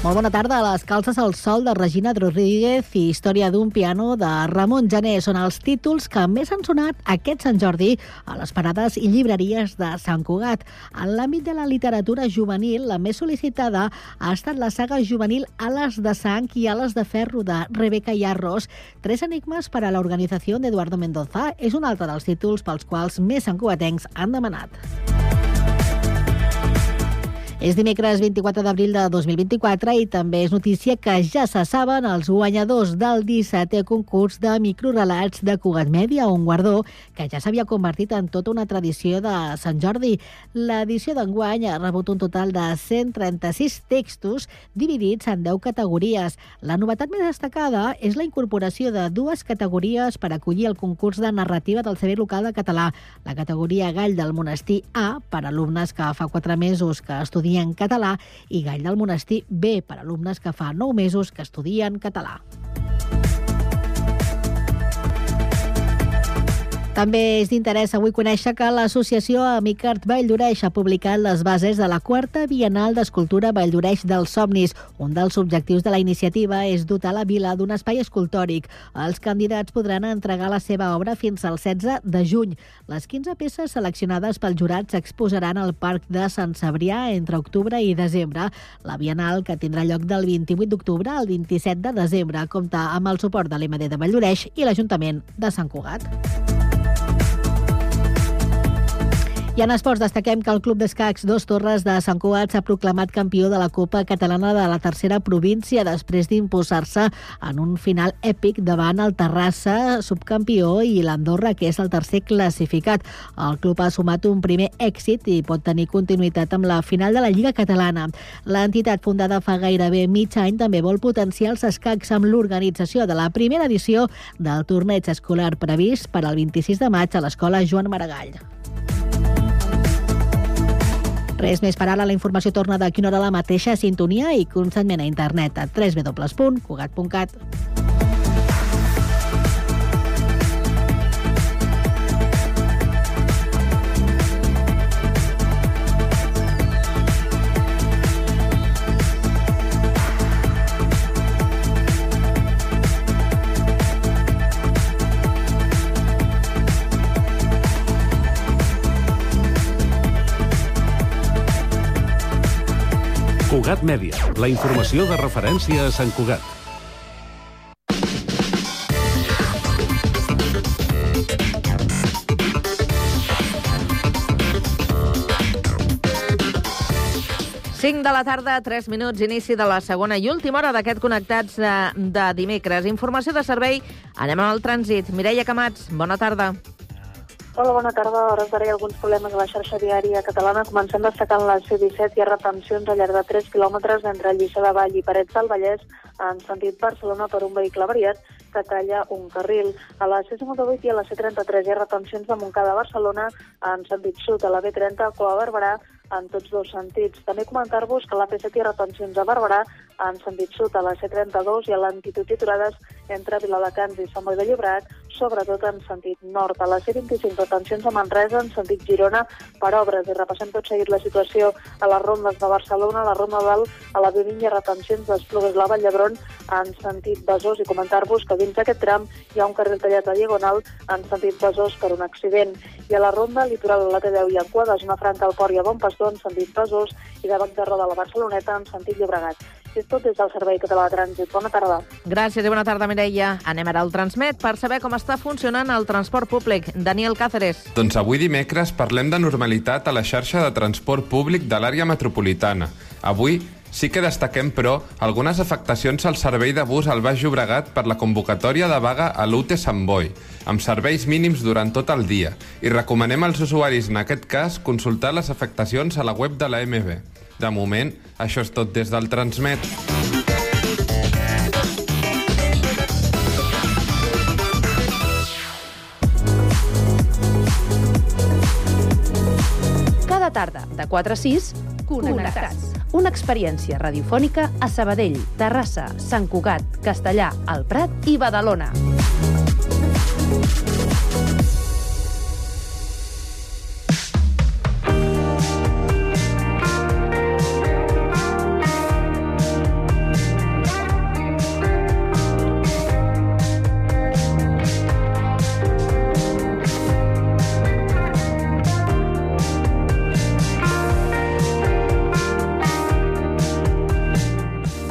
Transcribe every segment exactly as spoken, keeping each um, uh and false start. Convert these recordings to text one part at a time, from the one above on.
Molt bona tarda. Les calces al sol de Regina Rodríguez i Història d'un piano de Ramon Gené són els títols que més han sonat aquest Sant Jordi a les parades i llibreries de Sant Cugat. En l'àmbit de la literatura juvenil, la més sol·licitada ha estat la saga juvenil Ales de sang i Ales de ferro de Rebeca Yarros. Tres enigmes per a l'organització d'Eduardo Mendoza és un altre dels títols pels quals més santcugatencs han demanat. És dimecres vint-i-quatre d'abril de dos mil vint-i-quatre i també és notícia que ja se saben els guanyadors del dissetè concurs de microrelats de Cugat Mèdia, un guardó que ja s'havia convertit en tota una tradició de Sant Jordi. L'edició d'enguany ha rebut un total de cent trenta-sis textos dividits en deu categories. La novetat més destacada és la incorporació de dues categories per acollir el concurs de narrativa del Saber Local de Català. La categoria Gall del Monestir A, per alumnes que fa quatre mesos que estudien en català, i Gall del Monestir B, per alumnes que fa nou mesos que estudien català. També és d'interès avui conèixer que l'associació Amicart Valldoreix ha publicat les bases de la quarta Bienal d'Escultura Valldoreix dels Somnis. Un dels objectius de la iniciativa és dotar la vila d'un espai escultòric. Els candidats podran entregar la seva obra fins al setze de juny. Les quinze peces seleccionades pel jurat s'exposaran al Parc de Sant Cebrià entre octubre i desembre. La Bienal, que tindrà lloc del vint-i-vuit d'octubre al vint-i-set de desembre, compta amb el suport de l'E M D de Valldoreix i l'Ajuntament de Sant Cugat. I en esports destaquem que el Club d'Escacs Dos Torres de Sant Cugat s'ha proclamat campió de la Copa Catalana de la tercera província després d'imposar-se en un final èpic davant el Terrassa, subcampió, i l'Andorra, que és el tercer classificat. El club ha sumat un primer èxit i pot tenir continuïtat amb la final de la Lliga Catalana. L'entitat, fundada fa gairebé mig any, també vol potenciar els escacs amb l'organització de la primera edició del torneig escolar previst per al vint-i-sis de maig a l'Escola Joan Maragall. Res més per ara. La informació torna d'aquí una hora a la mateixa sintonia i constantment a internet a w w w punt cugat punt cat. Cugat Mèdia, la informació de referència a Sant Cugat. cinc de la tarda, tres minuts, inici de la segona i última hora d'aquest Connectats de, de dimecres. Informació de servei, anem al trànsit. Mireia Camats, bona tarda. Hola, bona tarda. A hores d'ara hi ha alguns problemes a la xarxa viària catalana. Comencem destacant la C disset. Hi ha retencions al llarg de tres quilòmetres entre Lliçà de Vall i Parets del Vallès en sentit Barcelona per un vehicle avariat que talla un carril. A la C cinquanta-vuit i a la C trenta-tres hi ha retencions de Montcada a Barcelona en sentit sud, a la B trenta a Cua Barberà en tots dos sentits. També comentar-vos que a la P set hi ha retencions a Barberà en sentit sud, a la C trenta-dos i a l'Antitud i aturades entre Viladecans i Sant Boi de Llobregat, sobretot en sentit nord. A la C vint-i-cinc, retencions a Manresa en sentit Girona per obres. I repassem tot seguit la situació a les rondes de Barcelona, a la Ronda d'Alt, a la B vint hi ha retencions d'Esplugues la Vall d'Hebron en sentit Besòs, i comentar-vos que dins d'aquest tram hi ha un carril tallat a diagonal en sentit Besòs per un accident. I a la Ronda Litoral, a la T deu i a Cua de Zona Franca al Port i a Bon Pastor en sentit Besòs i de Bac de Roda a la Barceloneta en sentit Llobregat. És tot des del Servei Català de Trànsit. Bona tarda. Gràcies i bona tarda, Mireia. Anem ara al Transmet per saber com està funcionant el transport públic. Daniel Cáceres. Doncs avui dimecres parlem de normalitat a la xarxa de transport públic de l'àrea metropolitana. Avui sí que destaquem, però, algunes afectacions al servei de bus al Baix Llobregat per la convocatòria de vaga a l'U T Sant Boi, amb serveis mínims durant tot el dia. I recomanem als usuaris, en aquest cas, consultar les afectacions a la web de la M B. De moment, això és tot des del Transmet. Cada tarda, de quatre a sis, Connectats. Una experiència radiofònica a Sabadell, Terrassa, Sant Cugat, Castellà, El Prat i Badalona.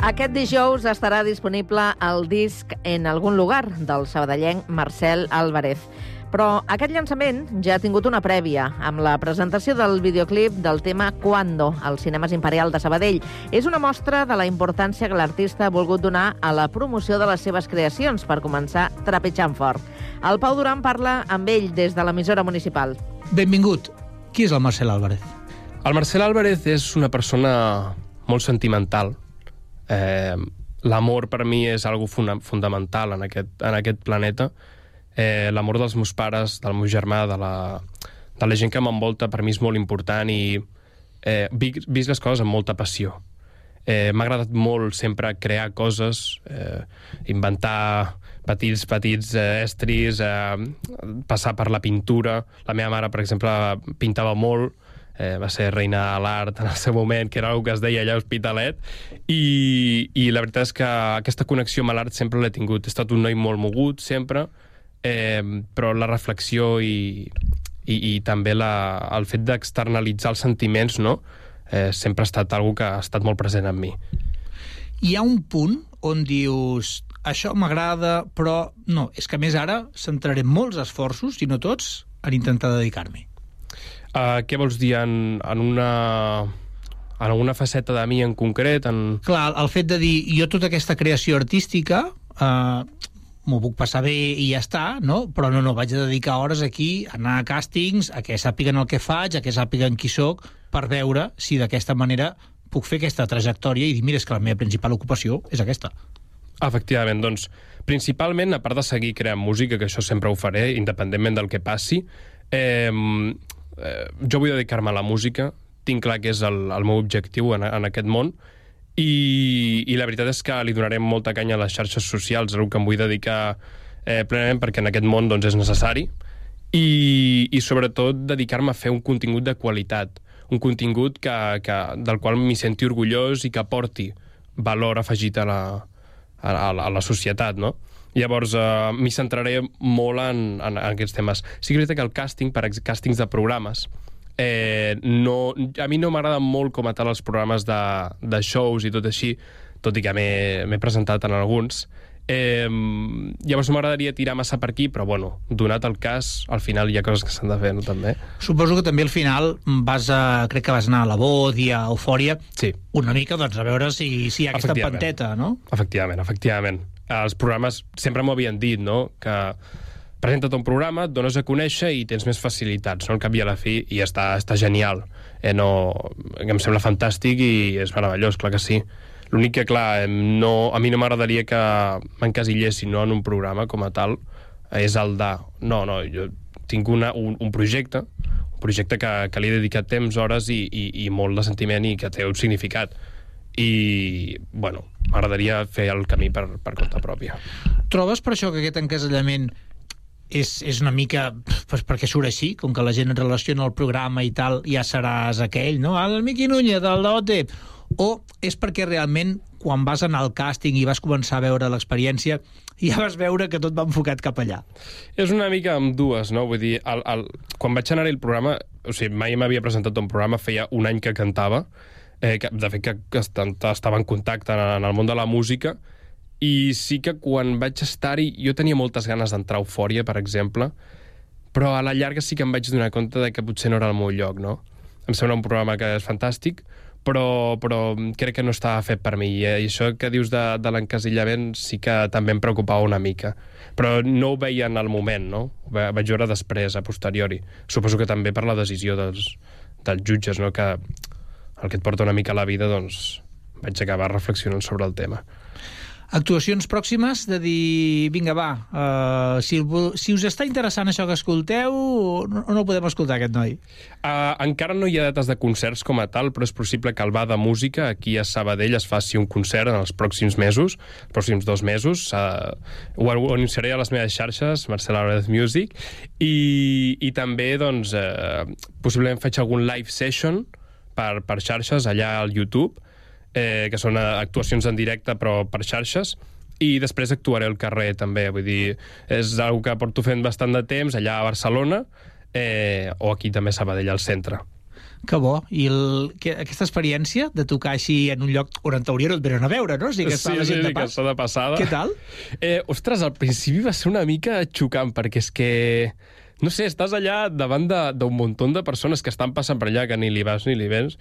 Aquest dijous estarà disponible el disc En algun lugar, del sabadellenc Marcel Álvarez. Però aquest llançament ja ha tingut una prèvia, amb la presentació del videoclip del tema Cuando, als Cinemes Imperial de Sabadell. És una mostra de la importància que l'artista ha volgut donar a la promoció de les seves creacions, per començar trepitjant fort. El Pau Duran parla amb ell des de l'emissora municipal. Benvingut. Qui és el Marcel Álvarez? El Marcel Álvarez és una persona molt sentimental. Eh, L'amor per mi és algo funda fundamental en aquest, en aquest planeta. Eh, L'amor dels meus pares, del meu germà, de la, de la gent que m'envolta, per mi és molt important i eh, visc, visc les coses amb molta passió. Eh, M'ha agradat molt sempre crear coses, eh, inventar petits, petits eh, estris, eh, passar per la pintura. La meva mare, per exemple, pintava molt, eh, va ser reina de l'art en el seu moment, que era una que es deia allà a Hospitalet, i, i la veritat és que aquesta connexió amb l'art sempre l'he tingut. He estat un noi molt mogut, sempre, eh, però la reflexió i, i, i també la, el fet d'externalitzar els sentiments, no? eh, sempre ha estat algo que ha estat molt present en mi. Hi ha un punt on dius això m'agrada, però no, és que a més ara centraré molts esforços, si no tots, en intentar dedicar-m'hi. Uh, què vols dir? En, en una... en una faceta de mi en concret? En... Clar, el fet de dir jo tota aquesta creació artística eh, m'ho puc passar bé i ja està, no? Però no, no, vaig a dedicar hores aquí a anar a càstings, a que sàpiguen el que faig, a que sàpiguen qui sóc, per veure si d'aquesta manera puc fer aquesta trajectòria i dir, mira, és que la meva principal ocupació és aquesta. Efectivament, doncs, principalment, a part de seguir creant música, que això sempre ho faré, independentment del que passi, eh, eh, jo vull dedicar-me a la música, tinc clar que és el, el meu objectiu en, en aquest món, i, i la veritat és que li donarem molta canya a les xarxes socials, és el que em vull dedicar eh, plenament, perquè en aquest món doncs, és necessari, i, i sobretot dedicar-me a fer un contingut de qualitat, un contingut que, que, del qual m'hi senti orgullós i que aporti valor afegit a la, a, a, a la societat, no? Llavors, eh, m'hi centraré molt en, en, en aquests temes. Sí que és veritat que el càsting, per càstings de programes, eh, no, a mi no m'agraden molt com a tal els programes de, de shows i tot així, tot i que m'he presentat en alguns. Eh, llavors no m'agradaria tirar massa per aquí, però bueno, donat el cas, al final hi ha coses que s'han de fer, no, també? Suposo que també al final vas a, crec que vas anar a La Voz i a Eufòria, sí, una mica doncs a veure si, si hi ha aquesta panteta, no? Efectivament, efectivament. Els programes sempre m'ho havien dit, no?, que presenta't un programa, et dones a conèixer i tens més facilitats, no?, al cap i a la fi, i està, està genial. Eh, no, em sembla fantàstic i és meravellós, clar que sí. L'únic que, clar, no, a mi no m'agradaria que m'encasillessin, no, en un programa com a tal, és el de... No, no, jo tinc una, un, un projecte, un projecte que, que li he dedicat temps, hores i, i, i molt de sentiment i que té un significat. I, bueno, m'agradaria fer el camí per, per compte pròpia. Trobes per això que aquest encasellament és, és una mica pues, perquè surt així, com que la gent en relaciona al programa i tal, ja seràs aquell, no? El Miqui Núñez, el d'O T. O és perquè realment quan vas anar al càsting i vas començar a veure l'experiència ja vas veure que tot va enfocat cap allà? És una mica amb dues, no? Vull dir, el, el, quan vaig anar-hi el programa, o sigui, mai m'havia presentat un programa, feia un any que cantava, eh, que, de fet que, que estava en contacte en, en el món de la música, i sí que quan vaig estar-hi jo tenia moltes ganes d'entrar a Eufòria, per exemple, però a la llarga sí que em vaig donar compte de que potser no era el meu lloc, no? Em sembla un programa que és fantàstic, però, però crec que no estava fet per mi, i això que dius de, de l'encasillament sí que també em preocupava una mica, però no ho veia en el moment, no? Ho vaig veure després, a posteriori. Suposo que també per la decisió dels, dels jutges, no? Que el que et porta una mica a la vida, doncs vaig acabar reflexionant sobre el tema. Actuacions pròximes de dir, vinga, va, uh, si, si us està interessant això que escolteu, no, no podem escoltar aquest noi? Uh, encara no hi ha dates de concerts com a tal, però és possible que al Bar de Música, aquí a Sabadell, es faci un concert en els pròxims mesos, els pròxims dos mesos. Uh, ho anunciaré a les meves xarxes, Marcel Álvarez Music, i, i també, doncs, uh, possiblement faig algun live session per, per xarxes allà al YouTube, Eh, que són actuacions en directe però per xarxes, i després actuaré al carrer també, vull dir, és una que porto fent bastant de temps allà a Barcelona, eh, o aquí també a Sabadell al centre. Que bo. I el, que, aquesta experiència de tocar així en un lloc on en teoria no et venen a veure, no? O sigui, que està sí, la gent sí, de pas. que està de passada. Què tal? Eh, ostres, al principi va ser una mica xocant, perquè és que... No sé, estàs allà davant d'un munt de persones que estan passant per allà, que ni li vas ni li vens,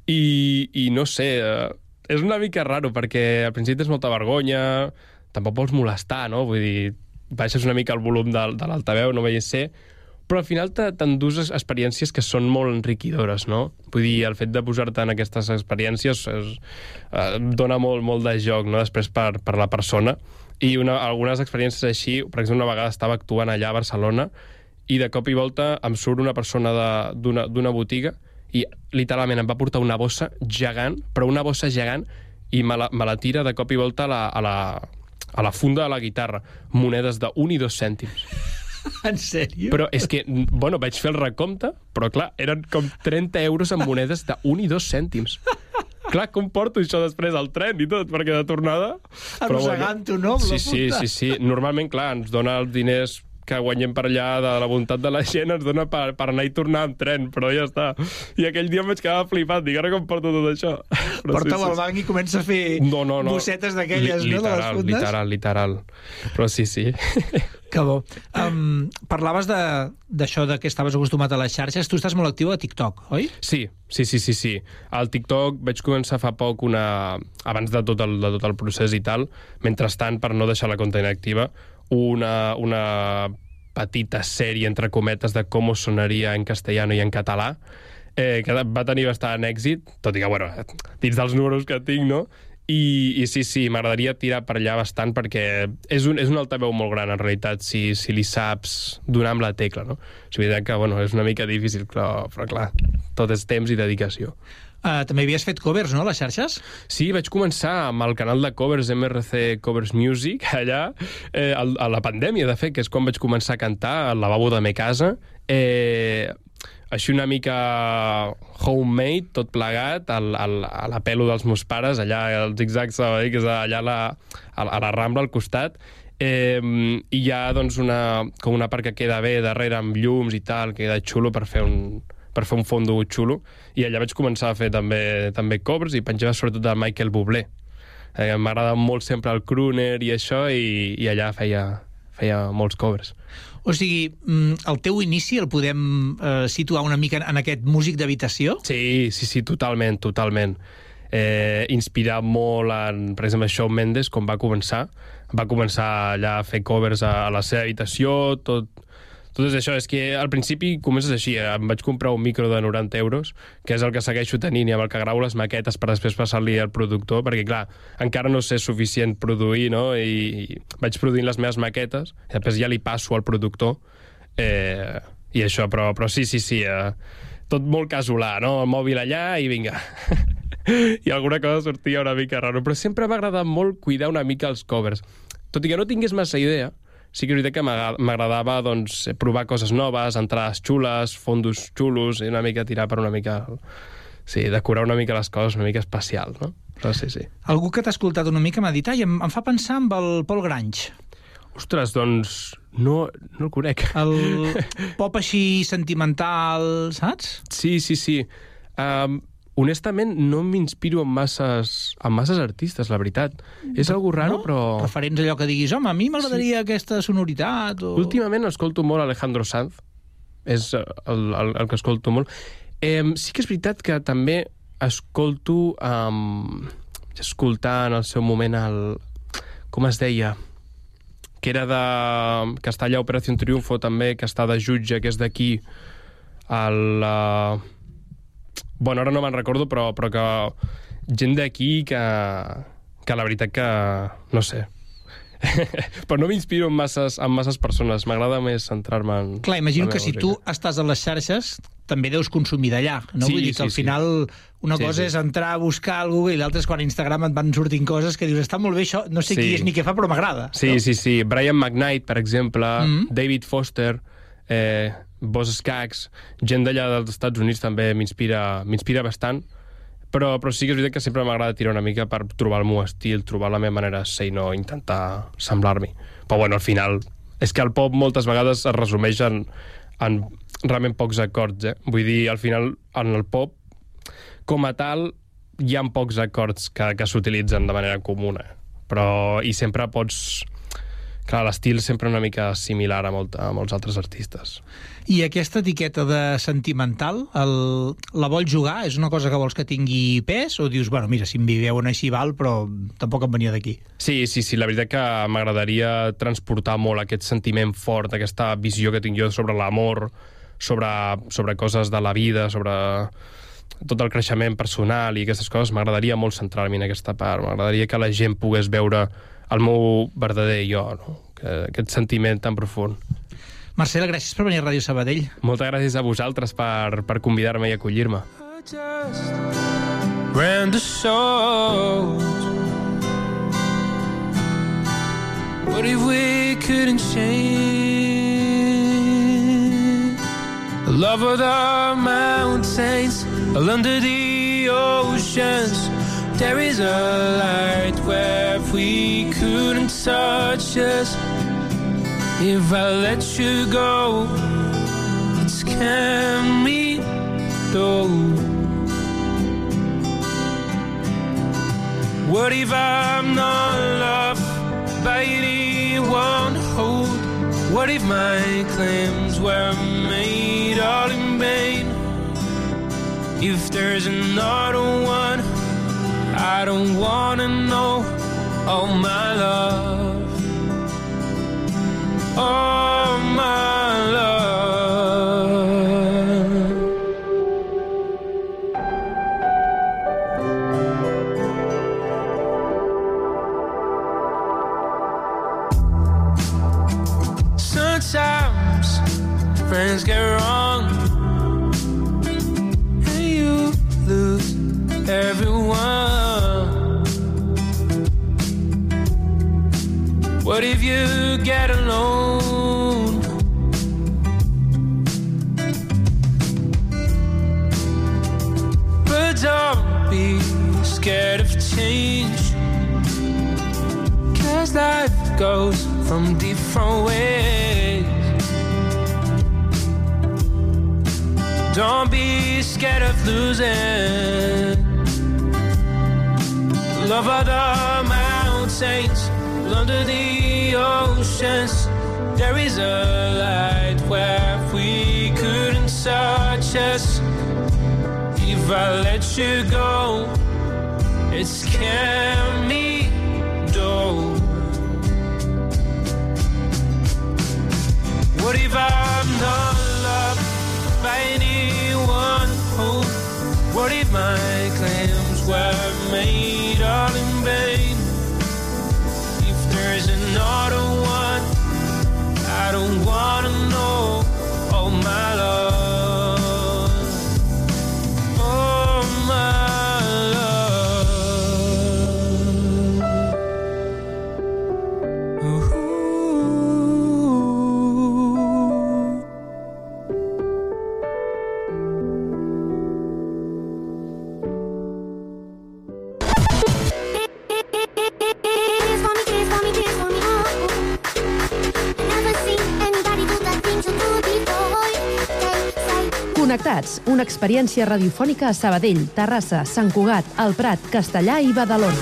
i, i no sé, eh, és una mica raro, perquè al principi tens molta vergonya, tampoc vols molestar, no? Vull dir, baixes una mica el volum de, de l'altaveu, no veies ser... Però al final t'endús experiències que són molt enriquidores, no? Vull dir, el fet de posar-te en aquestes experiències es, eh, dona molt, molt de joc, no? Després per, per la persona. I una, algunes experiències així, per exemple, una vegada estava actuant allà a Barcelona i de cop i volta em surt una persona d'una botiga i literalment em va portar una bossa gegant, però una bossa gegant, i me la, me la tira de cop i volta a la, a la, a la funda de la guitarra. Monedes d'un i dos cèntims. En sèrio? Però és que, bueno, vaig fer el recompte, però clar, eren com trenta euros en monedes d'un i dos cèntims. Clar, com porto això després al tren i tot, perquè de tornada... Arrossegant-ho, no? Sí, sí, sí, sí. Normalment, clar, ens dona els diners que guanyem per allà de la voluntat de la gent, ens dona per, per anar i tornar amb tren, però ja està. I aquell dia em vaig quedar flipat, dic, ara com porto tot això? Porta-ho sí, sí, al banc i comença a fer no, no, no. bossetes d'aquelles, no, de les fundes? Literal, literal. Però sí, sí. Que bo. Um, parlaves d'això de, de que estaves acostumat a les xarxes. Tu estàs molt actiu a TikTok, oi? Sí, sí, sí, sí, sí. Al TikTok vaig començar fa poc una... abans de tot el, de tot el procés i tal, mentrestant, per no deixar la compta inactiva, una, una petita sèrie, entre cometes, de com sonaria en castellano i en català, eh, que va tenir bastant èxit, tot i que, bueno, dins dels números que tinc, no? I, i sí, sí, m'agradaria tirar per allà bastant perquè és un, és un altaveu molt gran, en realitat, si, si li saps donar amb la tecla, no? És veritat que, bueno, és una mica difícil, però, però clar, tot és temps i dedicació. Uh, també havies fet covers, no, a les xarxes? Sí, vaig començar amb el canal de covers M R C Covers Music, allà, eh, a la pandèmia, de fet, que és quan vaig començar a cantar al lavabo de me casa. Eh, així una mica homemade, tot plegat, al, al, a la pelo dels meus pares, allà al Zig-Zag Sabadell, que és allà a la, a la Rambla, al costat. Eh, I hi ha, doncs, una, com una part que queda bé darrere amb llums i tal, que queda xulo per fer un... per fer un fondo xulo, i allà vaig començar a fer també, també covers i penjava sobretot de Michael Bublé. Eh, M'agrada molt sempre el crooner i això, i, i allà feia, feia molts covers. O sigui, el teu inici el podem eh, situar una mica en aquest músic d'habitació? Sí, sí, sí, totalment, totalment. Eh, inspirat molt en, per exemple, Shawn Mendes, com va començar. Va començar allà a fer covers a, a la seva habitació, tot... Tot és això, és que al principi comences així, em vaig comprar un micro de noranta euros, que és el que segueixo tenint i amb el que gravo les maquetes per després passar-li al productor, perquè clar, encara no sé suficient produir, no? I vaig produint les meves maquetes, i després ja li passo al productor, eh, i això, però, però sí, sí, sí, eh, tot molt casolà, no? El mòbil allà i vinga. I alguna cosa sortia una mica raro, però sempre m'ha agradat molt cuidar una mica els covers. Tot i que no tingués massa idea, sí que és veritat que m'agradava doncs, provar coses noves, entrades xules, fondos xulos, i una mica tirar per una mica... Sí, decorar una mica les coses, una mica especial, no? Però sí, sí. Algú que t'ha escoltat una mica m'ha dit, ai, em, em fa pensar amb el Paul Grange. Ostres, doncs no, no el conec. El pop així sentimental, saps? Sí, sí, sí. Um, honestament, no m'inspiro en masses, en masses artistes, la veritat. És algo raro, no? Però... Referents allò que diguis, home, a mi m'agradaria sí. aquesta sonoritat. O... Últimament escolto molt Alejandro Sanz. És el, el, el que escolto molt. Eh, sí que és veritat que també escolto... Um, escoltar en el seu moment el... Com es deia? Que era de... Que està allà a Operació Triunfo, també, que està de jutge, que és d'aquí. El... Uh... Bueno, ara no me'n recordo, però, però que gent d'aquí que, que la veritat que, no sé, però no m'inspiro en masses, en masses persones, m'agrada més centrar-me en... Clar, imagino que si música. Tu estàs a les xarxes també deus consumir d'allà, no? Sí, Vull dir que sí, al final una sí, cosa sí. és entrar a buscar a Google i l'altra és quan a Instagram et van sortint coses que dius, està molt bé això, no sé sí. qui és ni què fa, però m'agrada. Sí, no? sí, sí. Brian McKnight, per exemple, mm-hmm. David Foster... Eh, Boss Skaggs, gent d'allà dels Estats Units també m'inspira m'inspira bastant, però, però sí que és veritat que sempre m'agrada tirar una mica per trobar el meu estil, trobar la meva manera de ser i no intentar semblar-m'hi. Però bueno, al final és que el pop moltes vegades es resumeix en, en realment pocs acords, eh? Vull dir, al final, en el pop, com a tal, hi ha pocs acords que, que s'utilitzen de manera comuna, però i sempre pots... Clar, l'estil sempre una mica similar a, molt, a molts altres artistes. I aquesta etiqueta de sentimental, el, la vols jugar? És una cosa que vols que tingui pes? O dius, bueno, mira, si em veuen així val, però tampoc em venia d'aquí? Sí, sí, sí, la veritat que m'agradaria transportar molt aquest sentiment fort, aquesta visió que tinc jo sobre l'amor, sobre, sobre coses de la vida, sobre tot el creixement personal i aquestes coses. M'agradaria molt centrar-me en aquesta part. M'agradaria que la gent pogués veure el meu verdader jo, no? Que, aquest sentiment tan profund. Marcel, gràcies per venir a Ràdio Sabadell. Moltes gràcies a vosaltres per, per convidar-me i acollir-me. What if we couldn't change the love of the mountains, under the oceans? There is a light where we couldn't touch us. If I let you go, it scare me though. What if I'm not loved by anyone? Hold. What if my claims were made all in vain? If there's another one, I don't wanna know. Oh my love, oh my love. Sometimes friends get wrong and you lose everyone. What if you get alone? But don't be scared of change, 'cause life goes from different ways. Don't be scared of losing. Love of the mountains, under the oceans, there is a light where we couldn't touch us. If I let you go, it scares me though. What if I'm not loved by anyone? Oh, what if my claims were made all in vain? There's another one, I don't wanna know. Oh my love, oh my love. Ooh. Connectats, una experiència radiofònica a Sabadell, Terrassa, Sant Cugat, El Prat, Castellà i Badalona.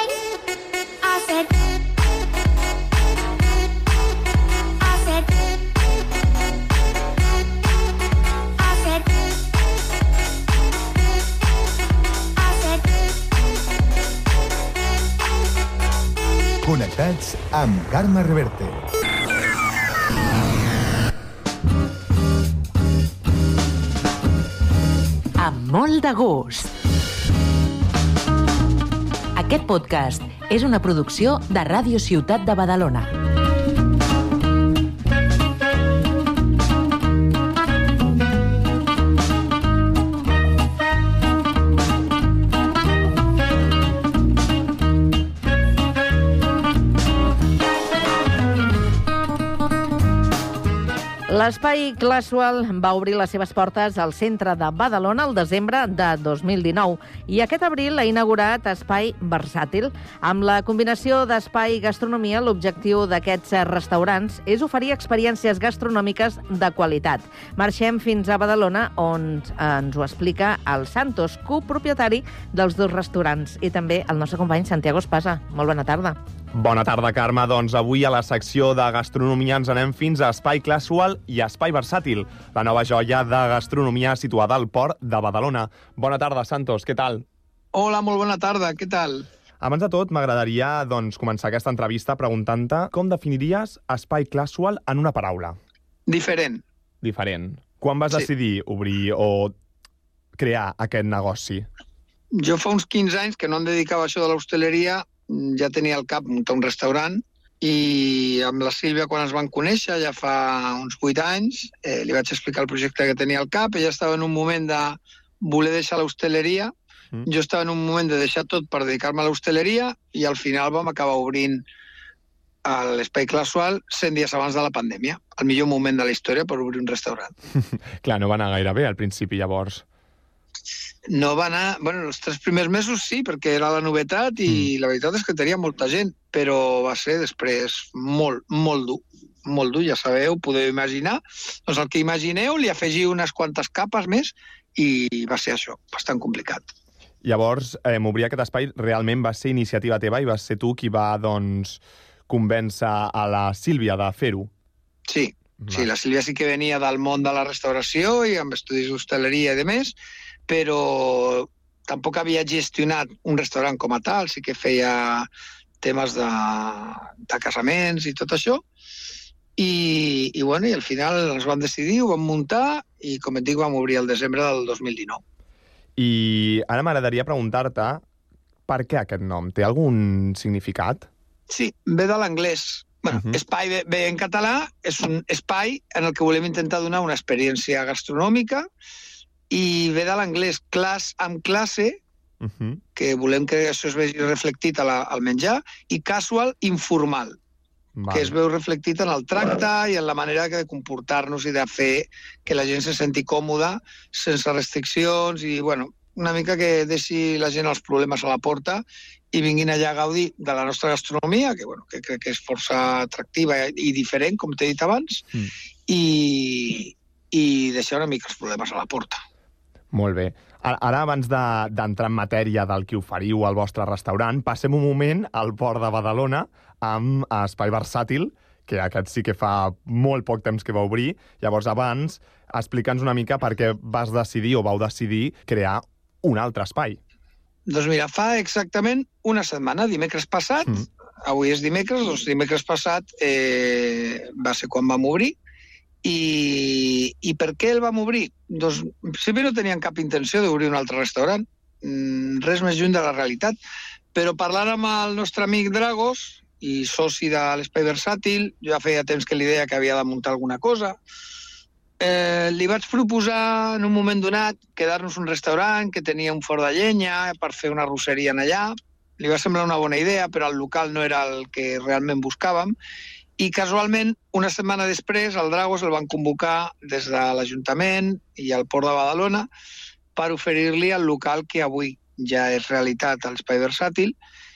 Connectats amb Carme Reverte. Amb molt de gust. Aquest podcast és una producció de Ràdio Ciutat de Badalona. L'espai Classwell va obrir les seves portes al centre de Badalona el desembre de dos mil dinou i aquest abril ha inaugurat Espai Versàtil. Amb la combinació d'espai i gastronomia, l'objectiu d'aquests restaurants és oferir experiències gastronòmiques de qualitat. Marxem fins a Badalona, on ens ho explica el Santos, copropietari dels dos restaurants, i també el nostre company Santiago Espasa. Molt bona tarda. Bona tarda, Carme. Doncs avui a la secció de gastronomia ens anem fins a Espai Classwell i Espai Versàtil, la nova joia de gastronomia situada al port de Badalona. Bona tarda, Santos, què tal? Hola, molt bona tarda, què tal? Abans de tot, m'agradaria doncs, començar aquesta entrevista preguntant-te com definiries Espai Classwell en una paraula. Diferent. Diferent. Quan vas Sí. decidir obrir o crear aquest negoci? Jo fa uns quinze anys que no em dedicava a això de l'hostaleria, ja tenia al cap muntar un restaurant i amb la Sílvia, quan ens van conèixer, ja fa uns vuit anys, eh, li vaig explicar el projecte que tenia al cap. Ella estava en un moment de voler deixar l'hostaleria, mm. jo estava en un moment de deixar tot per dedicar-me a l'hostaleria i al final vam acabar obrint a l'Espai Classwell cent dies abans de la pandèmia, el millor moment de la història per obrir un restaurant. Clar, no va anar gaire bé al principi, llavors. No va anar... Bueno, els tres primers mesos sí, perquè era la novetat i mm. la veritat és que tenia molta gent, però va ser després molt, molt dur. Molt dur, ja sabeu, podeu imaginar. Doncs el que imagineu, li afegiu unes quantes capes més i va ser això, bastant complicat. Llavors, eh, obrir aquest espai realment va ser iniciativa teva i vas ser tu qui va, doncs, convèncer a la Sílvia de fer-ho. Sí, va. sí, la Sílvia sí que venia del món de la restauració i amb estudis d'hostaleria i demés, però tampoc havia gestionat un restaurant com a tal, sí que feia temes de, de casaments i tot això, i, i, bueno, i al final ens vam decidir, ho vam muntar i, com et dic, vam obrir el desembre del dos mil dinou. I ara m'agradaria preguntar-te per què aquest nom? Té algun significat? Sí, ve de l'anglès. Bueno, uh-huh. Espai ve, ve en català, és un espai en el que volem intentar donar una experiència gastronòmica i ve de l'anglès class amb classe, uh-huh. que volem que això es vegi reflectit a la, al menjar, i casual, informal, Val. que es veu reflectit en el tracte i en la manera de comportar-nos i de fer que la gent se senti còmoda, sense restriccions, i bueno, una mica que deixi la gent els problemes a la porta i vinguin allà a gaudir de la nostra gastronomia, que, bueno, que crec que és força atractiva i diferent, com t'he dit abans, mm. i, i deixar una mica els problemes a la porta. Molt bé. Ara, abans d'entrar en matèria del que oferiu al vostre restaurant, passem un moment al port de Badalona amb Espai Versàtil, que aquest sí que fa molt poc temps que va obrir. Llavors, abans, explica'ns una mica per què vas decidir o vau decidir crear un altre espai. Doncs mira, fa exactament una setmana, dimecres passat, mm. avui és dimecres, doncs dimecres passat eh, va ser quan vam obrir. I, I per què el vam obrir? Doncs sempre no teníem cap intenció d'obrir un altre restaurant, res més lluny de la realitat, però parlant amb el nostre amic Dragos, i soci de l'Espai Versàtil, jo ja feia temps que li deia que havia de muntar alguna cosa, eh, li vaig proposar en un moment donat quedar-nos un restaurant que tenia un forn de llenya per fer una arrosseria en allà. Li va semblar una bona idea, però el local no era el que realment buscàvem. I casualment, una setmana després, el Dragos el van convocar des de l'Ajuntament i el Port de Badalona per oferir-li el local que avui ja és realitat a l'Espai Versàtil.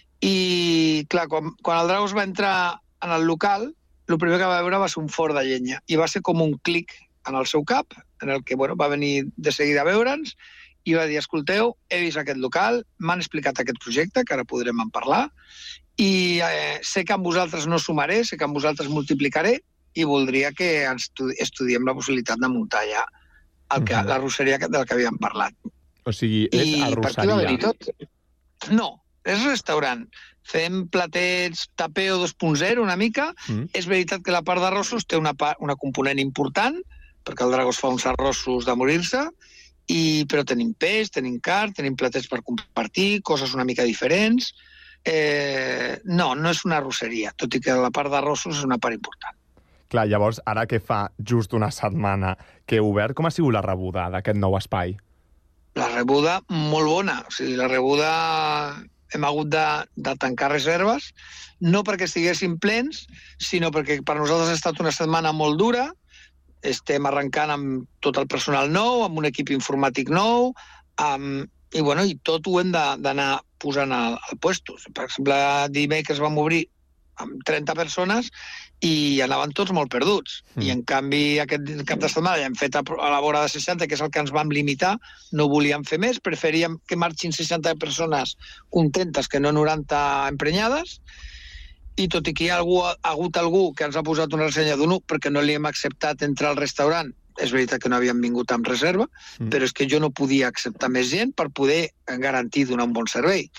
I, clar, quan, quan el Dragos va entrar en el local, el primer que va veure va ser un forn de llenya. I va ser com un clic en el seu cap, en el que bueno, va venir de seguida a veure'ns i va dir, escolteu, he vist aquest local, m'han explicat aquest projecte, que ara podrem en parlar, i eh, sé que amb vosaltres no sumaré, sé que amb vosaltres multiplicaré i voldria que estudi estudiem la possibilitat de muntar ja el que, uh-huh. la arrosseria del que havíem parlat. O sigui, és I arrosseria. per què va venir tot? No, és restaurant. Fem platets tapeo dos punt zero una mica. Mm. És veritat que la part d'arrossos té una, una component important, perquè el Dragos fa uns arrossos de morir-se, i, però tenim peix, tenim carn, tenim platets per compartir, coses una mica diferents. Eh, no, no és una arrosseria, tot i que la part d'arrossos és una part important. Clar, llavors, ara que fa just una setmana que he obert, com ha sigut la rebuda d'aquest nou espai? La rebuda molt bona. O sigui, la rebuda hem hagut de, de tancar reserves, no perquè estiguessin plens, sinó perquè per nosaltres ha estat una setmana molt dura, estem arrencant amb tot el personal nou, amb un equip informàtic nou, amb, i, bueno, i tot ho hem d'anar posant al, al puesto. Per exemple, dimecres vam obrir amb trenta persones i anaven tots molt perduts. Mm. I, en canvi, aquest cap de setmana ja hem fet a la vora de seixanta, que és el que ens vam limitar, no volíem fer més, preferíem que marxin seixanta persones contentes que no noranta emprenyades, i tot i que hi ha, algú, ha hagut algú que ens ha posat una ressenya d'un u perquè no li hem acceptat entrar al restaurant, és veritat que no havíem vingut amb reserva, mm. però és que jo no podia acceptar més gent per poder garantir donar un bon servei.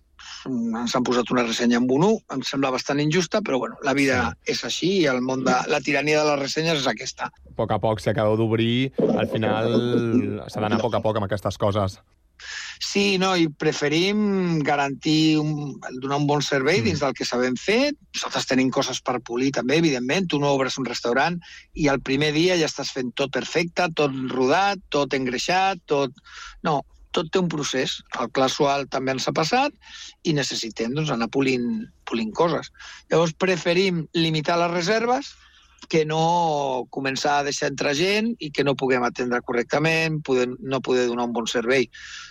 Ens han posat una ressenya amb un u, em sembla bastant injusta, però bueno, la vida sí. és així i el món de la tirania de les ressenyes és aquesta. A poc a poc, si acabeu d'obrir, al final s'ha d'anar a poc a poc amb aquestes coses. Sí, no, i preferim garantir, un, donar un bon servei mm. dins del que sabem fer. Nosaltres tenim coses per polir també, evidentment. Tu no obres un restaurant i el primer dia ja estàs fent tot perfecte, tot rodat, tot engreixat, tot... No, tot té un procés. El Clar Sual també ens ha passat i necessitem doncs, anar polint, polint coses. Llavors preferim limitar les reserves que no començar a deixar entrar gent i que no puguem atendre correctament, poder, no poder donar un bon servei.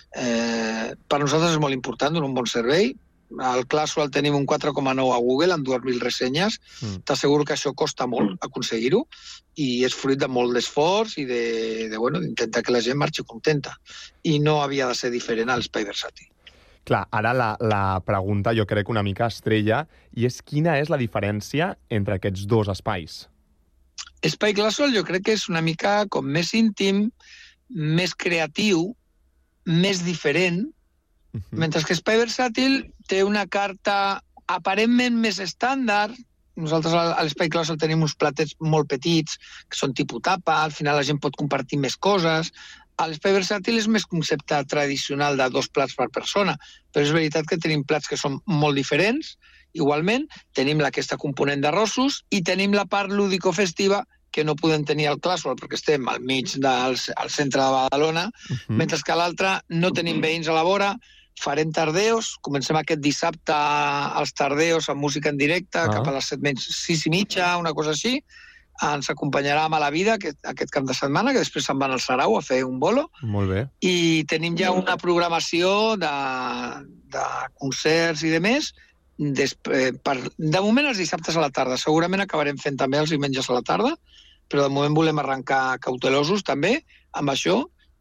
Eh, per nosaltres és molt important donar un bon servei. Al Clar Sual tenim un quatre coma nou a Google amb dues mil ressenyes. Mm. T'asseguro que això costa molt aconseguir-ho i és fruit de molt d'esforç i de, de, bueno, d'intentar que la gent marxi contenta. I no havia de ser diferent a l'Espai Versàtil. Clar, ara la, la pregunta jo crec una mica estrella, i és quina és la diferència entre aquests dos espais? Espai Clar Sual jo crec que és una mica com més íntim, més creatiu, més diferent, uh-huh. mentre que Espai Versàtil té una carta aparentment més estàndard. Nosaltres a l'Espai Clar Sual tenim uns platets molt petits, que són tipus tapa, al final la gent pot compartir més coses. A l'Espai Versàtil és més concepte tradicional de dos plats per persona, però és veritat que tenim plats que són molt diferents. Igualment, tenim aquesta component d'arrossos i tenim la part lúdico-festiva que no podem tenir al Clar Sual perquè estem al mig del al centre de Badalona, uh-huh. mentre que a l'altre no tenim veïns a la vora, farem tardeos, comencem aquest dissabte als tardeos amb música en directe, ah. cap a les set menys sis i mitja, una cosa així. Ens acompanyarà a Mala Vida aquest, aquest cap de setmana, que després se'n van al Sarau a fer un bolo. Molt bé. I tenim ja una programació de, de concerts i de més, Despre, per, de moment els dissabtes a la tarda. Segurament acabarem fent també els diumenges a la tarda, però de moment volem arrencar cautelosos també amb això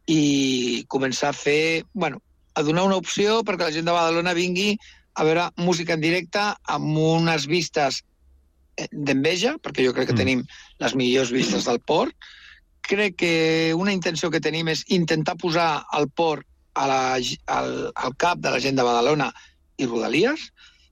i començar a fer, bueno, a donar una opció perquè la gent de Badalona vingui a veure música en directe amb unes vistes d'enveja, perquè jo crec que mm. tenim les millors vistes del port. Crec que una intenció que tenim és intentar posar el port a la, al, al cap de la gent de Badalona i Rodalies,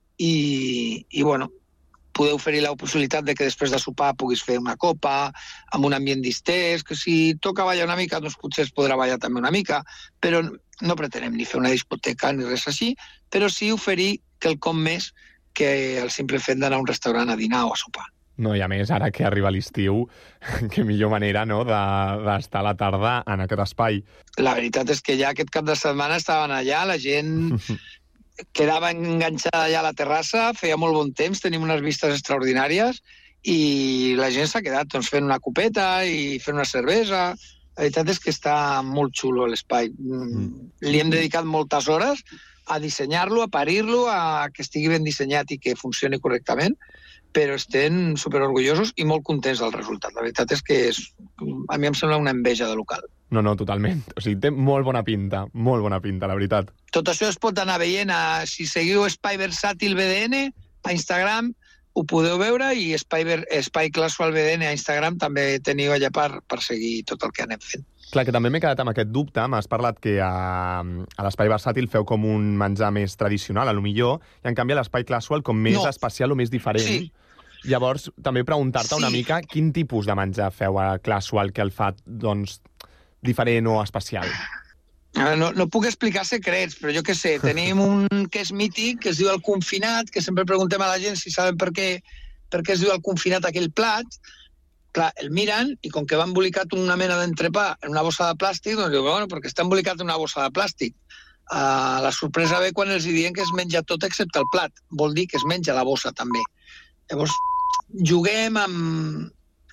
i, i bueno, poder oferir la possibilitat de que després de sopar puguis fer una copa, amb un ambient distès, que si toca ballar una mica, doncs potser es podrà ballar també una mica, però no pretenem ni fer una discoteca ni res així, però sí oferir quelcom més que el simple fet d'anar a un restaurant a dinar o a sopar. No, i a més, ara que arriba l'estiu, que millor manera, no?, d'estar a la tarda en aquest espai. La veritat és que ja aquest cap de setmana estaven allà, la gent quedava enganxada allà a la terrassa, feia molt bon temps, tenim unes vistes extraordinàries i la gent s'ha quedat doncs, fent una copeta i fent una cervesa. La veritat és que està molt xulo l'espai. Mm. Li hem dedicat moltes hores a dissenyar-lo, a parir-lo, a que estigui ben dissenyat i que funcioni correctament, però estem superorgullosos i molt contents del resultat. La veritat és que és, a mi em sembla una enveja de local. No, no, totalment. O sigui, té molt bona pinta, molt bona pinta, la veritat. Tot això es pot anar veient, a, si seguiu Espai Versàtil B D N a Instagram, ho podeu veure, i Espai, Espai Clar Sual B D N a Instagram també teniu allà per, per seguir tot el que anem fent. Clar, que també m'he quedat amb aquest dubte. M'has parlat que a, a l'Espai Versàtil feu com un menjar més tradicional, a lo millor, i en canvi a l'Espai Clar Sual com més no. especial o més diferent. Sí. Llavors, també preguntar-te sí. una mica quin tipus de menjar feu a Clar Sual que el fa, doncs, diferent o especial. No, no puc explicar secrets, però jo què sé, tenim un que és mític, que es diu el confinat, que sempre preguntem a la gent si saben per què, per què es diu el confinat aquell plat. Clar, el miren i com que va embolicat una mena d'entrepà en una bossa de plàstic, doncs diu, bueno, perquè està embolicat en una bossa de plàstic. Uh, la sorpresa ve quan els diuen que es menja tot excepte el plat. Vol dir que es menja la bossa també. Llavors, juguem amb...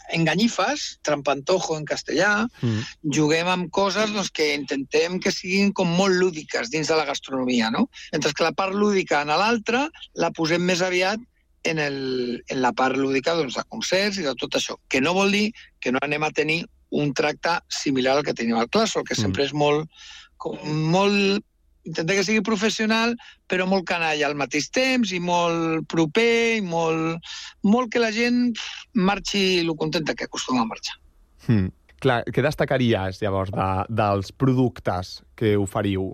enganyifes, trampantojo en castellà, mm. juguem amb coses doncs, que intentem que siguin com molt lúdiques dins de la gastronomia, no? Mentre que la part lúdica en l'altra la posem més aviat en, el, en la part lúdica doncs, de concerts i de tot això, que no vol dir que no anem a tenir un tracte similar al que tenim al Clasol, que sempre mm. és molt, com, molt... Intenta que sigui professional, però molt canalla al mateix temps i molt proper i molt, molt que la gent marxi lo contenta que acostuma a marxar. Hmm. Clar, què destacaries, llavors, de, dels productes que oferiu?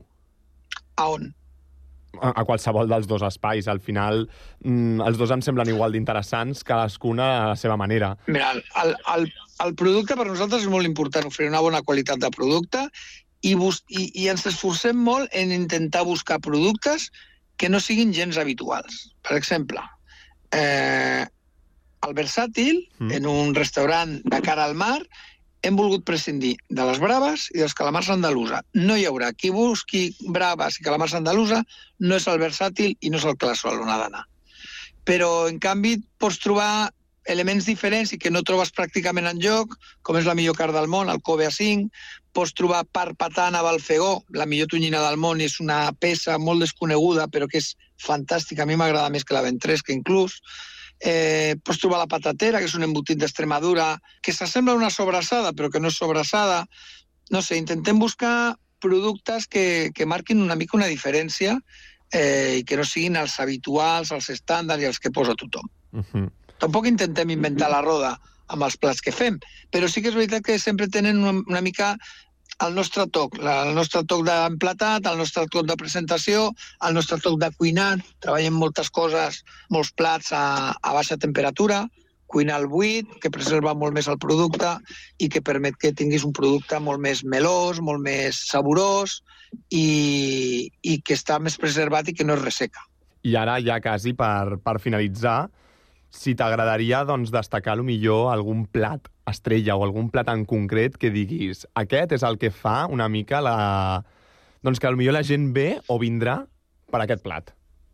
A on? A, a qualsevol dels dos espais. Al final, mm, els dos em semblen igual d'interessants, cadascuna a la seva manera. Mira, el, el, el producte per nosaltres és molt important, oferir una bona qualitat de producte i, bus i, i ens esforcem molt en intentar buscar productes que no siguin gens habituals. Per exemple, eh, al Versàtil, mm. en un restaurant de cara al mar, hem volgut prescindir de les braves i dels calamars andalusa. No hi haurà qui busqui braves i calamars andalusa, no és el Versàtil i no és el Clasol on ha d'anar. Però, en canvi, pots trobar elements diferents i que no trobes pràcticament enlloc, com és la millor carn del món, el Kobe A cinc, pots trobar parpatana a Balfegó, la millor tonyina del món, és una peça molt desconeguda, però que és fantàstica, a mi m'agrada més que la ventresca inclús. Eh, pots trobar la patatera, que és un embotit d'Extremadura, que s'assembla a una sobrassada, però que no és sobrassada. No sé, intentem buscar productes que, que marquin una mica una diferència eh, i que no siguin els habituals, els estàndards i els que posa tothom. Uh-huh. Tampoc intentem inventar la roda amb els plats que fem, però sí que és veritat que sempre tenen una, una mica el nostre toc, el nostre toc d'emplatat, el nostre toc de presentació, el nostre toc de cuinat. Treballem moltes coses, molts plats a, a baixa temperatura, cuinar al buit, que preserva molt més el producte i que permet que tinguis un producte molt més melós, molt més saborós i, i que està més preservat i que no es resseca. I ara, ja quasi per, per finalitzar, si t'agradaria doncs, destacar millor algun plat estrella o algun plat en concret que diguis aquest és el que fa una mica la... doncs que potser la gent ve o vindrà per aquest plat.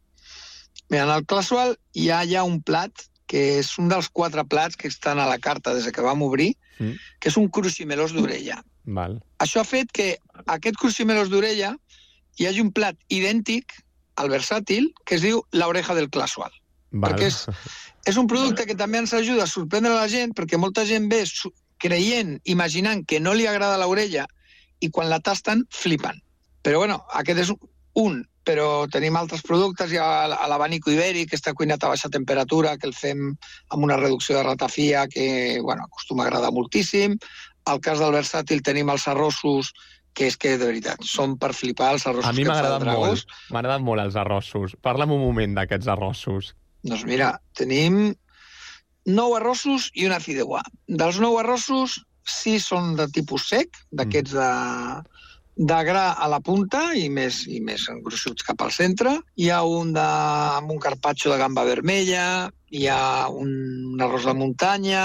Bé, en el Clasol ja hi ha un plat que és un dels quatre plats que estan a la carta des que vam obrir, mm. que és un crucimelós d'orella. Val. Això ha fet que aquest crucimelós d'orella hi hagi un plat idèntic al Versàtil que es diu l'oreja del Clasol. Val. Perquè és, és un producte que també ens ajuda a sorprendre la gent, perquè molta gent ve creient, imaginant que no li agrada l'orella i quan la tasten flipen. Però bueno, aquest és un, però tenim altres productes. Hi ha l'abanico ibèric, que està cuinat a baixa temperatura, que el fem amb una reducció de ratafia que bueno, acostuma a agradar moltíssim. Al cas del Versàtil tenim els arrossos, que és que, de veritat, són per flipar els arrossos. A mi m'ha agradat molt, m'ha agradat molt els arrossos. Parla'm un moment d'aquests arrossos. Doncs mira, tenim nou arrossos i una fideuà. Dels nou arrossos, sis són de tipus sec, d'aquests de, de gra a la punta i més, i més engruixuts cap al centre. Hi ha un de, amb un carpaccio de gamba vermella, hi ha un, un arròs de muntanya.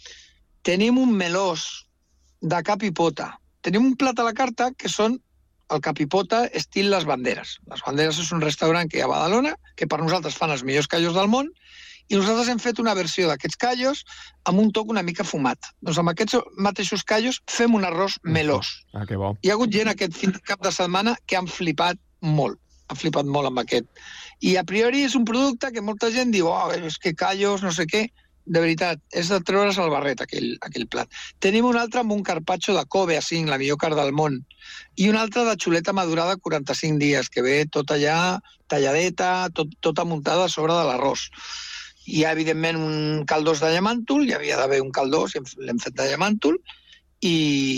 Tenim un melós de cap i pota. Tenim un plat a la carta que són el capipota estil Les Banderes. Les Banderes és un restaurant que hi ha a Badalona, que per nosaltres fan els millors callos del món, i nosaltres hem fet una versió d'aquests callos amb un toc una mica fumat. Doncs amb aquests mateixos callos fem un arròs melós. Ah, que bo. Hi ha hagut gent aquest fin de cap de setmana que han flipat molt. Han flipat molt amb aquest. I a priori és un producte que molta gent diu oh, és que callos, no sé què. De veritat, és de treure's el barret, aquell, aquell plat. Tenim un altre amb un carpaccio de Kobe A cinc, la millor carn del món, i un altre de xuleta madurada quaranta-cinc dies, que ve tot allà talladeta, tot, tota muntada a sobre de l'arròs. Hi ha, evidentment, un caldós de llamàntol, hi havia d'haver un caldós, l'hem fet de llamàntol, i,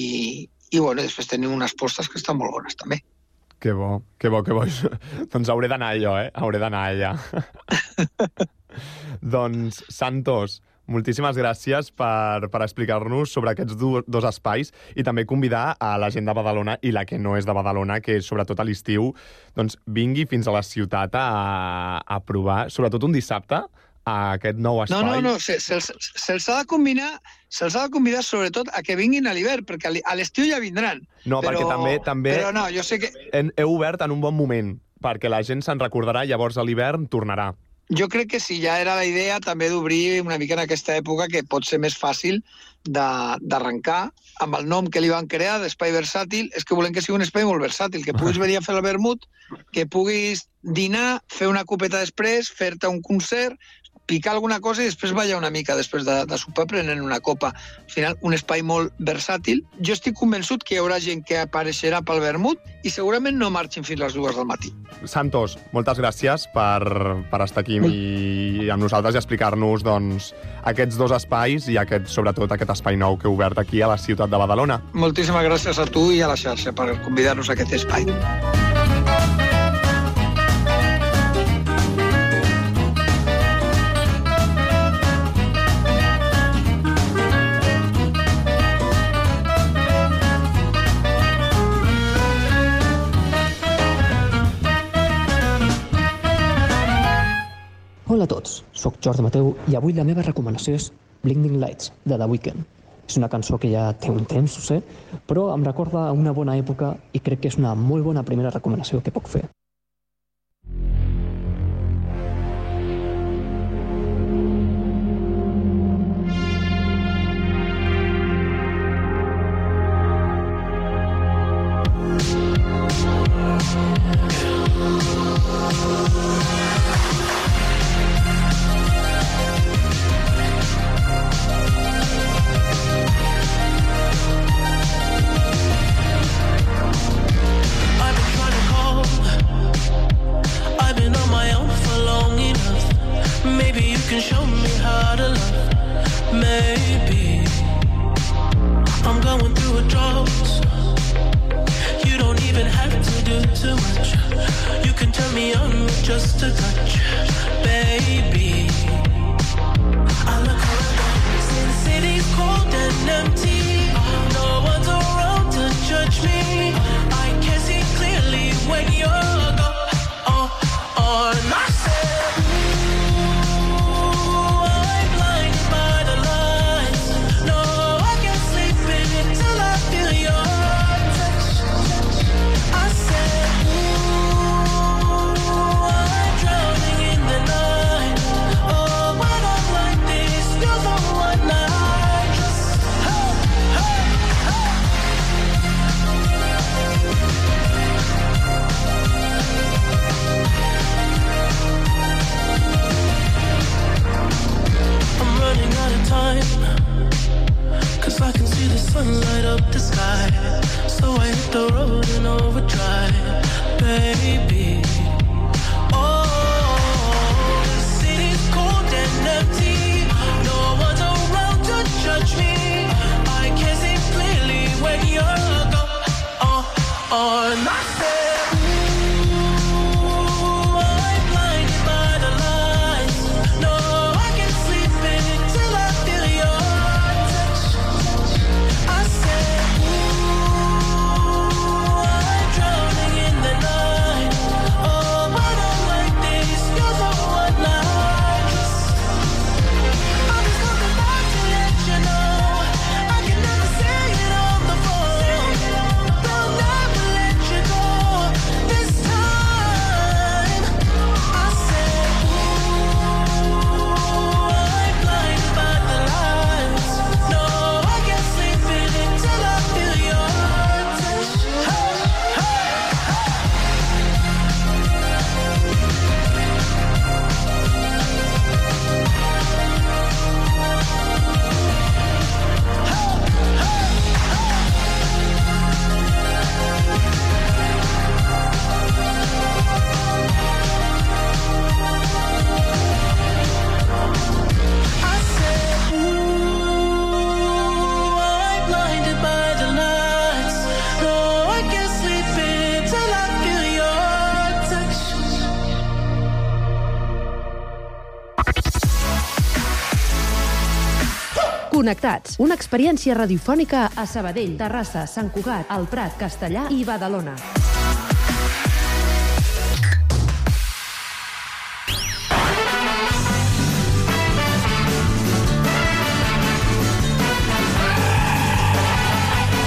i bueno, després tenim unes postres que estan molt bones, també. Que bo, que bo, que bo. Doncs hauré d'anar jo, eh? Hauré d'anar allà. Doncs, Santos, moltíssimes gràcies per, per explicar-nos sobre aquests do, dos espais i també convidar a la gent de Badalona i la que no és de Badalona, que sobretot a l'estiu doncs, vingui fins a la ciutat a, a provar, sobretot un dissabte, a aquest nou espai. No, no, no, se'ls se, se, se ha de combinar, se'ls ha de convidar sobretot a que vinguin a l'hivern, perquè a l'estiu ja vindran. No, però, perquè també, també però no, jo sé que... he, he obert en un bon moment, perquè la gent se'n recordarà i llavors a l'hivern tornarà. jo crec que sí, ja era la idea també d'obrir una mica en aquesta època que pot ser més fàcil d'arrencar amb el nom que li van crear d'espai versàtil, és que volem que sigui un espai molt versàtil, que puguis venir a fer el vermut, que puguis dinar, fer una copeta després, fer-te un concert, picar alguna cosa i després ballar una mica després de, de sopar prenent una copa. Al final, un espai molt versàtil. Jo estic convençut que hi haurà gent que apareixerà pel vermut i segurament no marxin fins les dues del matí. Santos, moltes gràcies per, per estar aquí i, amb nosaltres i explicar-nos doncs, aquests dos espais i aquest, sobretot aquest espai nou que heu obert aquí a la ciutat de Badalona. Moltíssimes gràcies a tu i a la xarxa per convidar-nos a aquest espai. Hola a tots, soc Jordi Mateu i avui la meva recomanació és Blinding Lights, de The Weeknd. És una cançó que ja té un temps, ho sé, però em recorda una bona època i crec que és una molt bona primera recomanació que puc fer. Connectats, una experiència radiofònica a Sabadell, Terrassa, Sant Cugat, El Prat, Castellar i Badalona.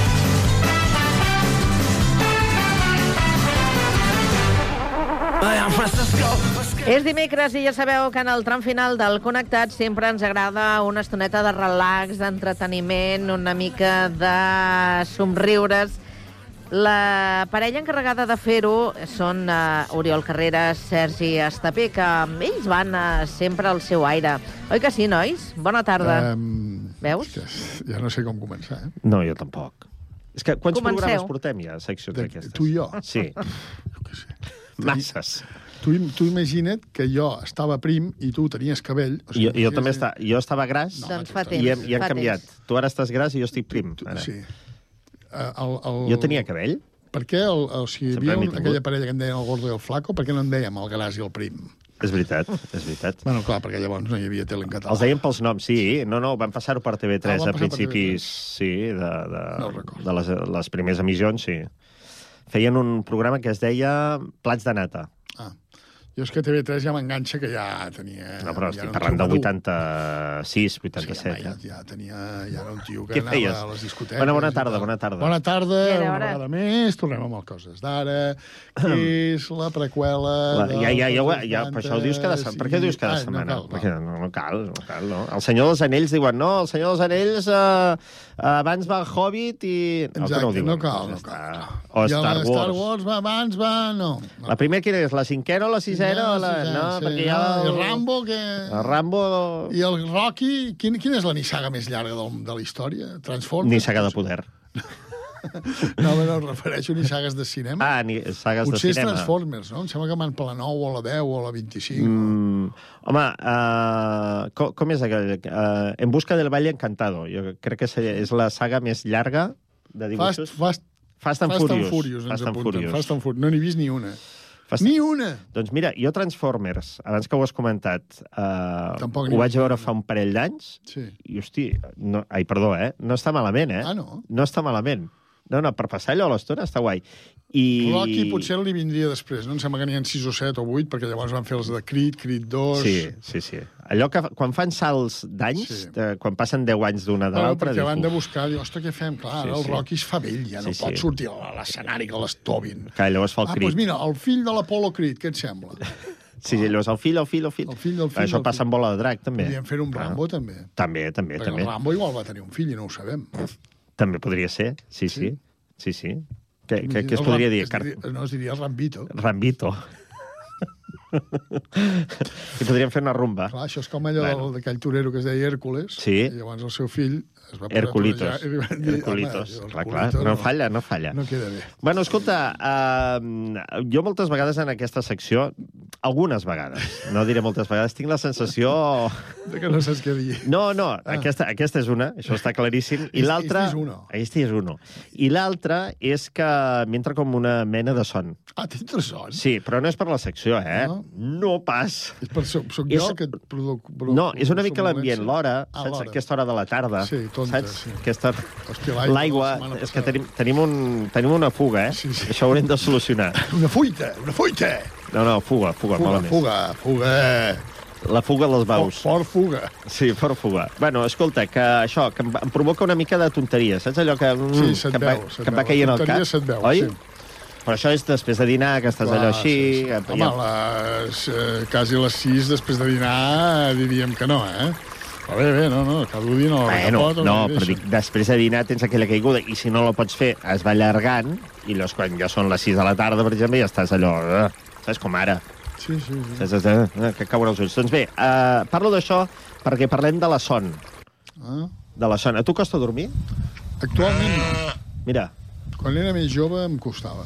I am És dimecres i ja sabeu que en el tram final del Connectat sempre ens agrada una estoneta de relax, d'entreteniment, una mica de somriures. La parella encarregada de fer-ho són uh, Oriol Carreras, Sergi Estapé, que ells van uh, sempre al seu aire. Oi que sí, nois? Bona tarda. Um, Veus? Ja no sé com començar, eh? No, jo tampoc. És que quants Comenceu. programes portem ja, seccions De, aquestes? tu i jo? Sí. Jo què sé. Masses. Tu, tu imagina't que jo estava prim i tu tenies cabell. O sigui, jo, jo també estava, jo estava gras no, doncs fa temps, i hem, i hem fa canviat. Temps. Tu ara estàs gras i jo estic prim. Ara. Sí. Uh, el, el... Jo tenia cabell? Per què el, el, o sigui, hi Sempre havia hem un, aquella parella que en deien el gordo i el flaco, per què no en dèiem el gras i el prim? És veritat, és veritat. Bueno, clar, perquè llavors no hi havia tele en català. Els deien pels noms, sí. No, no, van passar-ho per T V tres Ah, a principis, sí, de, de, No de les, les primeres emissions, sí. Feien un programa que es deia Plats de nata. Ah. Jo és que T V tres ja m'enganxa que ja tenia... No, però ja estic era un parlant tio de madur. vuitanta-sis, vuitanta-set. Sí, ja, ja, tenia, ja era un tio que Què anava feies? a les discoteques. Bona, bona tarda, bona tarda. Bona tarda, Ja era una hora. vegada més. Tornem amb el Coses d'Ara, que és la preqüela... La, dels ja, ja, ja, anys ja, per això ho dius cada setmana. Per què ho dius cada Ah, setmana? No cal, Perquè no, no cal, no cal, no. El Senyor dels Anells diuen, no, el Senyor dels Anells eh, abans va el Hobbit i... No, Exacte, no, ho diuen. no cal, no Ja cal. està. O I el Star Wars. Star Wars va abans, va... No. no. La primera quina és? La cinquena o la sisena? o la... sisena, No, sí, perquè hi ha... no, I Rambo, que... El Rambo... I el Rocky... Quin, quina és la nissaga més llarga del, de la història? Transformers? Nissaga de poder. No, però em refereixo a nissagues de cinema. Ah, ni... sagues Potser de és cinema. Transformers, no? Em sembla que van per la nou o la deu o la vint-i-cinc. Mm, home, uh, com, com és aquell? Uh, En busca del Valle Encantado. Jo crec que seria, és la saga més llarga de dibuixos. Fast, fast, Fast and Fast Furious. and Furious, ens Fast and apunten. Furious. Fast and Furious. No n'he vist ni una. Fast... Ni una! Doncs mira, jo Transformers, abans que ho has comentat, uh, Tampoc n'hi ho vaig vist veure ni fa un parell d'anys, Sí. i, hosti, no, ai, perdó, eh? No està malament, eh? Ah, no? No està malament. No, no, per passar allò a l'estona està guai. I... Rocky potser li vindria després, no? Em sembla que n'hi ha sis o set o vuit, perquè llavors van fer els de Creed, Creed dos... Sí, sí, sí. Allò que quan fan salts d'anys, Sí. de, quan passen deu anys d'una de Bueno, l'altra... perquè dius, van de "Uf". buscar, diu, ostres, què fem? Clar, Sí, ara el sí. Rocky es fa vell, ja no Sí, pot sí. sortir a l'escenari que l'estobin. Que llavors fa el Ah, crit. doncs mira, el fill de l'Apollo Creed, què et sembla? Sí, sí, llavors el fill, el fill, el fill. El fill del fill Això del passa fill. amb bola de drac, també. Podríem fer un Clar. Rambo, també. També, també, Perquè també. el Rambo igual va tenir un fill i no ho sabem. També podria ser, sí, sí. Sí, sí. Què, què, què es El podria Ram- dir? es Car... diria- No, es diria Rambito. Rambito. I podríem fer una rumba. Clar, això és com allò Bueno. bueno. d'aquell torero que es deia Hèrcules. Sí. I llavors el seu fill es va posar Herculitos. a torejar i li van dir, Herculitos. "Home, Clar, clar, Herculito no falla, no falla. No queda bé. Bueno, escolta, uh, jo moltes vegades en aquesta secció, algunes vegades, no diré moltes vegades, tinc la sensació... De que no saps què dir. No, no, ah. aquesta, aquesta és una, això està claríssim. I Este- l'altra... este és uno. Este és uno. I l'altra és que m'entra com una mena de son. Ah, t'entra son? Sí, però no és per la secció, eh? No? No pas. És per, soc, soc És- jo el que et produ... produ No, és una mica l'ambient, somnolència. l'hora, Ah, saps? l'hora. Aquesta hora de la tarda. Sí, tonta, saps? sí. Aquesta... Hòstia, l'aigua L'aigua, de la setmana és que passada. tenim, tenim, un, tenim una fuga, eh? Sí, sí. Això ho haurem de solucionar. Una fuita, una fuita! No, no, fuga, fuga, Fuga, malament. fuga, fuga. La fuga dels baus. Fort, fort fuga. Sí, fort fuga. Bueno, escolta, que això, que em, em provoca una mica de tonteria, saps allò que... mm, Sí, se't que em va, veu, se't que em va veu. caient al Tonteria cap? se't veu, oi? sí. Però això és després de dinar, que estàs Clar, allò així... sí, sí. que- Home, a les, eh, quasi a les sis després de dinar diríem que no, eh? Però bé, bé, no, no, cada dia no. Bueno, pot, no, li però deixa. dic, després de dinar tens aquella caiguda, i si no la pots fer, es va allargant, i llavors quan ja són les sis de la tarda, per exemple, ja estàs allò... Eh, saps com ara? Sí, sí, sí. Saps, eh, eh, que cauen els ulls. Doncs bé, eh, parlo d'això perquè parlem de la son. Ah. De la son. A tu costa dormir? Actualment no. Mira. Quan era més jove em costava.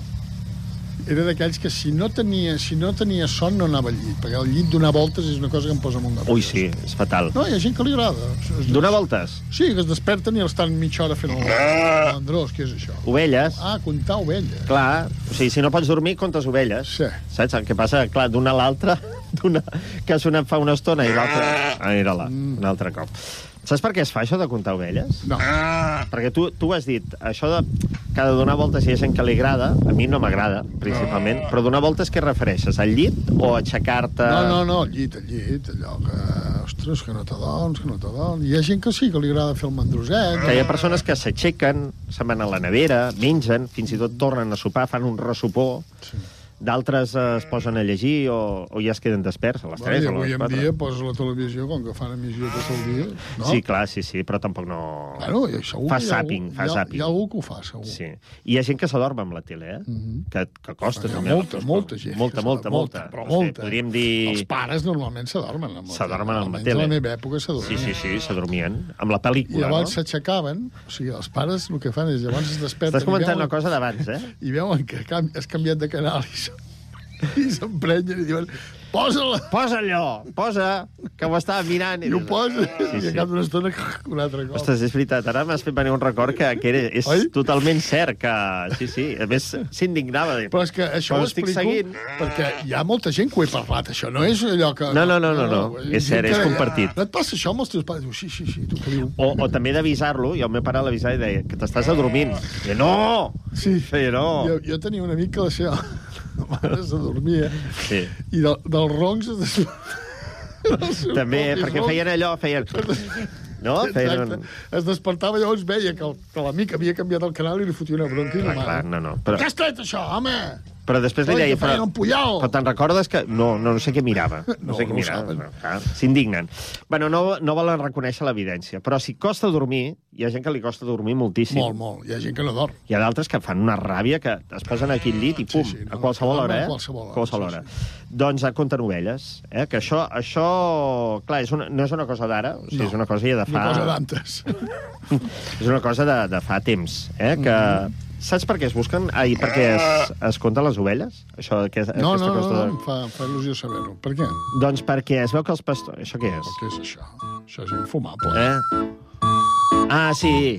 Era d'aquells que si no tenia, si no tenia son no anava al llit, perquè el llit donar voltes és una cosa que em posa molt nerviós. Ui, sí, és fatal. No, hi ha gent que li agrada. Es- Donar voltes? Sí, que es desperten i estan mitja hora fent el mandrós. Què és això? Ovelles. Ah, comptar ovelles. Clar, o sigui, si no pots dormir, comptes ovelles. Sí. Saps el que passa? Clar, d'una a l'altra, d'una que ha sonat fa una estona i l'altra... Ah, mira-la, un altre cop. Saps per què es fa això de comptar ovelles? No. Perquè tu, tu has dit, això de que ha de donar voltes hi ha gent que li agrada, a mi no m'agrada, principalment, però donar voltes què refereixes? Al llit o aixecar-te... No, no, no, al llit, al llit, allò que... Ostres, que no t'adons, que no t'adons... Hi ha gent que sí, que li agrada fer el mandroset. Que hi ha persones que s'aixequen, se'n van a la nevera, mengen, fins i tot tornen a sopar, fan un ressopó... Sí. d'altres eh, es posen a llegir o, o ja es queden desperts a les tres Bueno, o a I les avui en quatre. dia poses la televisió, com que fan emissió tot el dia, no? Sí, clar, sí, sí, però tampoc no... Bueno, i segur fa que hi ha zapping, algú- fa hi ha- zapping. hi ha algú que ho fa, segur. Sí. I hi ha gent que s'adorm amb la tele, eh? Mhm. que, que costa, Hi ha també. molta, molta gent. Molta, molta, molta. Però No sé, molta. podríem dir... Els pares normalment s'adormen amb la tele. S'adormen amb la Almenys tele. a la meva època s'adormien. Sí, sí, sí, s'adormien. Amb la I pel·lícula, llavors no? s'aixecaven, o sigui, els pares el que fan és llavors es desperten... Estàs comentant i veuen- una cosa d'abans, eh? I veuen que canvi, has canviat de canal i s- i s'emprenyen i diuen posa-la! Posa allò! Posa! Que ho estava mirant. I ho posa, Sí, i a sí. cap d'una estona un altre cop. Ostres, és veritat, ara m'has fet venir un record que, que era, és Oi? totalment cert, que sí, sí, a més s'indignava. Però és que això ho estic explico seguint. perquè hi ha molta gent que ho he parlat, això. No és allò que... No, no, no, no, no. hi ha És cert, gent és que- compartit. No et passa això amb els teus pares? Diu, sí, sí, sí. Tu que diu... O, o també d'avisar-lo, i el meu pare l'avisava i deia que t'estàs adormint. I no! Sí. Feia no! Jo, jo tenia un amic que la seva mare s'adormia Sí. i del, dels roncs es des... També, perquè feien allò, feien... No? Feien Exacte. un... Es despertava, llavors veia que, el, que l'amic havia canviat el canal i li fotia una bronca i la Clar, clar, mare. no, no. Però, Què has tret, això, home? però després li Oi, deia... que feien un punyal. però te'n recordes que... No, no, no sé què mirava. No, No, sé què no ho mirava. saben. No, clar, s'indignen. Bueno, no, no volen reconèixer l'evidència. Però si costa dormir, hi ha gent que li costa dormir moltíssim. Molt, molt. Hi ha gent que no dorm. Hi ha d'altres que fan una ràbia que es posen aquí al llit i pum, Sí, sí, no, a qualsevol no, hora, a eh? qualsevol hora, qualsevol sí, hora. Doncs a compte novelles, eh? Que això, això clar, és una, no és una cosa d'ara, o sigui, No, és una cosa ja de fa... Una cosa d'antes. És una cosa de, de fa temps, eh? Que... Mm-hmm. Saps per què es busquen? Ai, per què es, es compten les ovelles? Això, que, No, aquesta no, no, cosa no, de... em fa, em fa il·lusió saber-ho. Per què? Doncs perquè es veu que els pastors... Això què és? Què és això? Això és infumable. Eh? Ah, sí.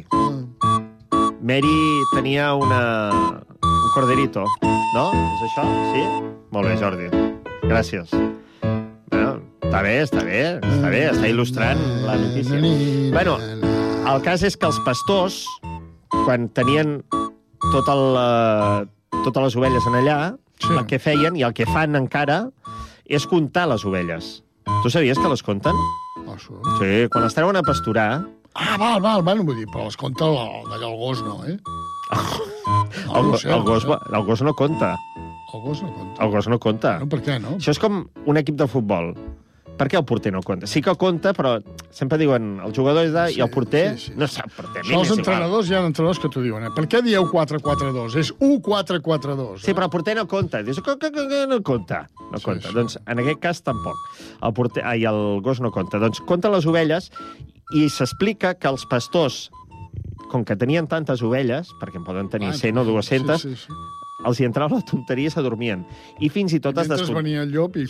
Mary tenia una... un corderito, no? És això? Sí? Molt bé, Jordi. Gràcies. Bueno, està bé, està bé, està bé, està il·lustrant la notícia. Bueno, el cas és que els pastors, quan tenien tot el, uh, totes les ovelles en allà, sí. El que feien, i el que fan encara, és comptar les ovelles. Tu sabies que les compten? Oh, sí. Sí, quan les treuen a pasturar... Ah, val, val, val, vull dir, però les compta el- d'allò el gos, no, eh? No, El, no sé, el, gos, no sé. el gos no compta. El gos no compta. El gos no compta. No, per què, no? Això és com un equip de futbol. Per què el porter no compta? Sí que compta, però sempre diuen el jugador és de... Sí, i el porter sí, sí. no sap porter. A mi Això els m'és igual. entrenadors, hi ha entrenadors que t'ho diuen, eh? Per què dieu quatre quatre dos? És u quatre quatre dos. Sí, però el porter no compta. Dius que, que, que, que no compta. No Sí, compta. sí. Doncs en aquest cas tampoc. El porter, ai, el gos no compta. Doncs compta les ovelles i s'explica que els pastors, com que tenien tantes ovelles, perquè en poden tenir Ah, cent o dues-centes, Sí, sí, sí. els hi entrava la tonteria i s'adormien. I fins i tot es Mentre descomptaven. venia el llop i...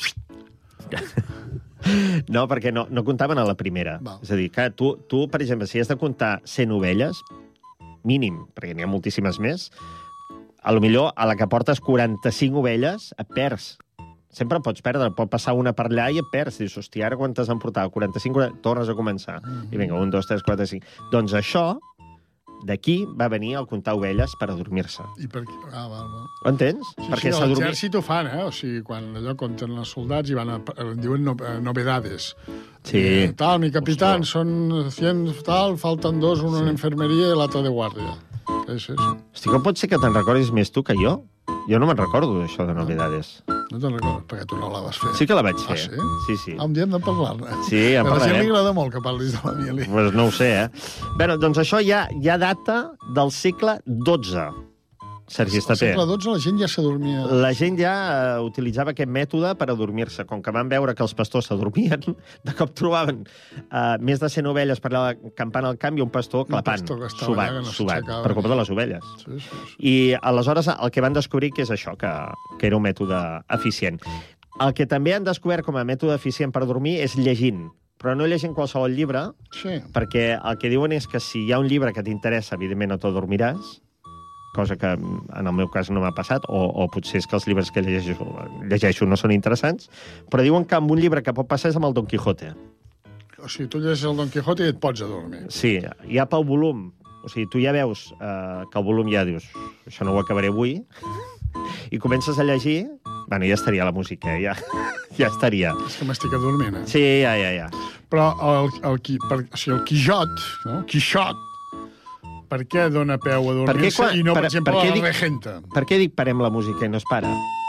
No, perquè no, no comptaven a la primera. Val. És a dir, que tu, tu, per exemple, si has de comptar cent ovelles, mínim, perquè n'hi ha moltíssimes més, a lo millor a la que portes quaranta-cinc ovelles et perds. Sempre pots perdre, pot passar una per allà i et perds. Dius, hòstia, ara quan t'has emportat? quaranta-cinc, quaranta... tornes a començar. I vinga, un, dos, tres, quatre, cinc... Doncs això, d'aquí va venir el comptar ovelles per adormir-se. I per què? Ah, val, val. Ho entens? Sí, perquè sí, a s'adormi- l'exèrcit ho fan, eh? O sigui, quan allò compten els soldats i van a, en diuen no, eh, novedades. Sí. Eh, tal, mi capitán, son cien tal, falten dos, un sí. en enfermeria i l'altre de guàrdia. Sí, sí, sí. Hosti, com pot ser que te'n recordis més tu que jo? Jo no me'n recordo d'això de novedades. No te'n recordes, perquè tu no la vas fer. Sí que la vaig fer. Ah, sí? Sí, sí. Ah, un dia hem de parlar-ne. Sí, en A la gent parlarem. li agrada molt que parlis de la Mili. Pues no ho sé, eh? Bé, doncs això ja, ja data del segle dotze, Sergi Al Estaper. segle dotze la gent ja s'adormia. La gent ja eh, utilitzava aquest mètode per adormir-se. Com que van veure que els pastors s'adormien, de cop trobaven eh, més de cent ovelles per allà campant al camp i un pastor clapant, pastor que estava subat, allà, que no subat, s'aixecava per ni- culpa de les ovelles. Sí, sí, sí. I aleshores el que van descobrir que és això, que, que era un mètode eficient. El que també han descobert com a mètode eficient per dormir és llegint. Però no llegint qualsevol llibre, Sí. perquè el que diuen és que si hi ha un llibre que t'interessa, evidentment no t'adormiràs, cosa que en el meu cas no m'ha passat, o, o potser és que els llibres que llegeixo, llegeixo no són interessants, però diuen que amb un llibre que pot passar és amb el Don Quijote. O sigui, tu llegeixes el Don Quijote i et pots adormir. Sí, ja pel volum. O sigui, tu ja veus eh, que el volum ja dius, això no ho acabaré avui, i comences a llegir, bueno, ja estaria la música, eh? ja, ja estaria. És que m'estic adormint, eh? Sí, ja, ja, ja. Però el, el, qui- per, o sigui, el Quixot, no? Quixot, per què dona peu a Per què dormir-se quan- i no, per, per- exemple, per què la dic- regenta? Per què dic parem la música i no es para? No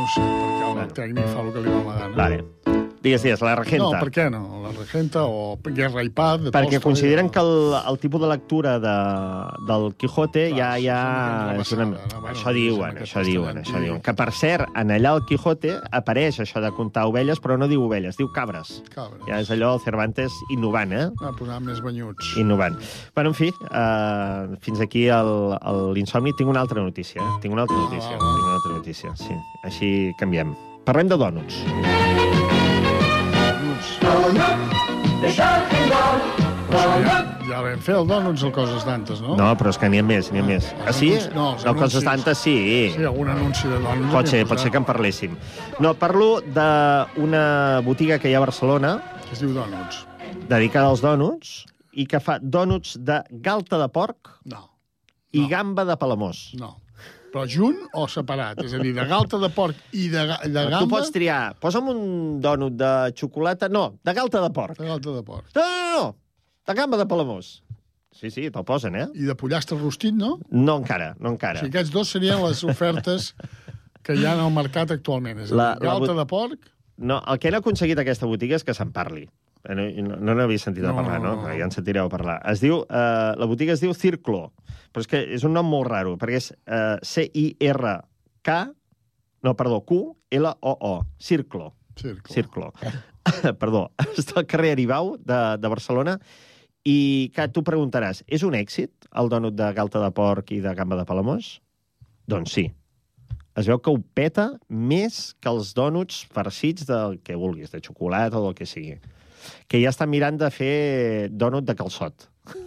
no sé, perquè el tècnic fa el que li va la gana. Vale. Digues, digues, la regenta. No, per què no? La regenta o Guerra i Paz... De Perquè Tolstoi, consideren o... que el, el tipus de lectura de, del Quijote ja... ja és una... no? Bueno, això diuen, això diuen, això diuen. Que, per cert, en allà el Quijote apareix això de contar ovelles, però no diu ovelles, diu cabres. Cabres. Ja és allò el Cervantes innovant, eh? Va posar més banyuts. Innovant. Bueno, en fi, uh, fins aquí l'insomni. Tinc una altra notícia, eh? Tinc una altra notícia, ah, tinc una altra notícia, sí. Així canviem. Parlem de dònuts. Ja, ja vam fer el dònuts al Coses d'Antes, no? No, però és que n'hi ha més, n'hi ha més. Ah, sí? No, no Coses d'Antes sí. Sí, algun anunci de dònuts. Pot ser, pot ser que en parléssim. No, parlo d'una botiga que hi ha a Barcelona... Que es diu Dònuts. Dedicada als dònuts, i que fa dònuts de galta de porc no. i no. gamba de palamós. No. Però junt o separat? És a dir, de galta de porc i de, de gamba... Tu pots triar. Posa'm un dònut de xocolata... No, de galta de porc. De galta de porc. No, no, no. De gamba de palamós. Sí, sí, te'l posen, eh? I de pollastre rostit, no? No encara, no encara. O sigui, aquests dos serien les ofertes que hi ha al mercat actualment. És a dir, la, galta la... de porc... No, el que han aconseguit aquesta botiga és que se'n parli. No n'havia no, no sentit a parlar, no? no? Ja en sentireu a parlar. Es diu, eh, la botiga es diu Círculo, però és que és un nom molt raro, perquè és eh, C I R K, no, perdó, Q L O O, Círculo. Círculo. Perdó, està al carrer Aribau de, de Barcelona, i que tu preguntaràs, és un èxit el dònut de galta de porc i de gamba de palamós? Doncs sí. Es veu que ho peta més que els dònuts farcits del que vulguis, de xocolata o del que sigui. Que ja estan mirant de fer dònut de calçot.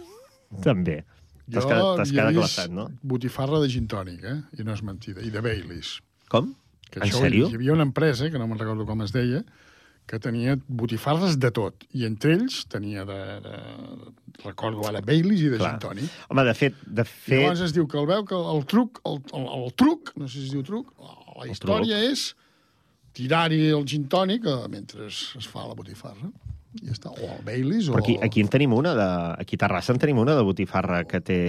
També. Jo havia vist no? botifarra de gin tònic, eh? I no és mentida. I de Baileys. Com? Que en sèrio? Hi havia una empresa, que no me'n recordo com es deia, que tenia botifarres de tot. I entre ells tenia de... de recordo ara Baileys i de Clar. gin tònic. Home, de fet... De fet... I llavors es diu que el veu que el truc, el, el, el truc, no sé si es diu truc, la història és tirar-hi el gin tònic mentre es fa la botifarra. I ja està. O el Baileys o... Però aquí, aquí en tenim una, de, aquí a Terrassa en tenim una de botifarra que té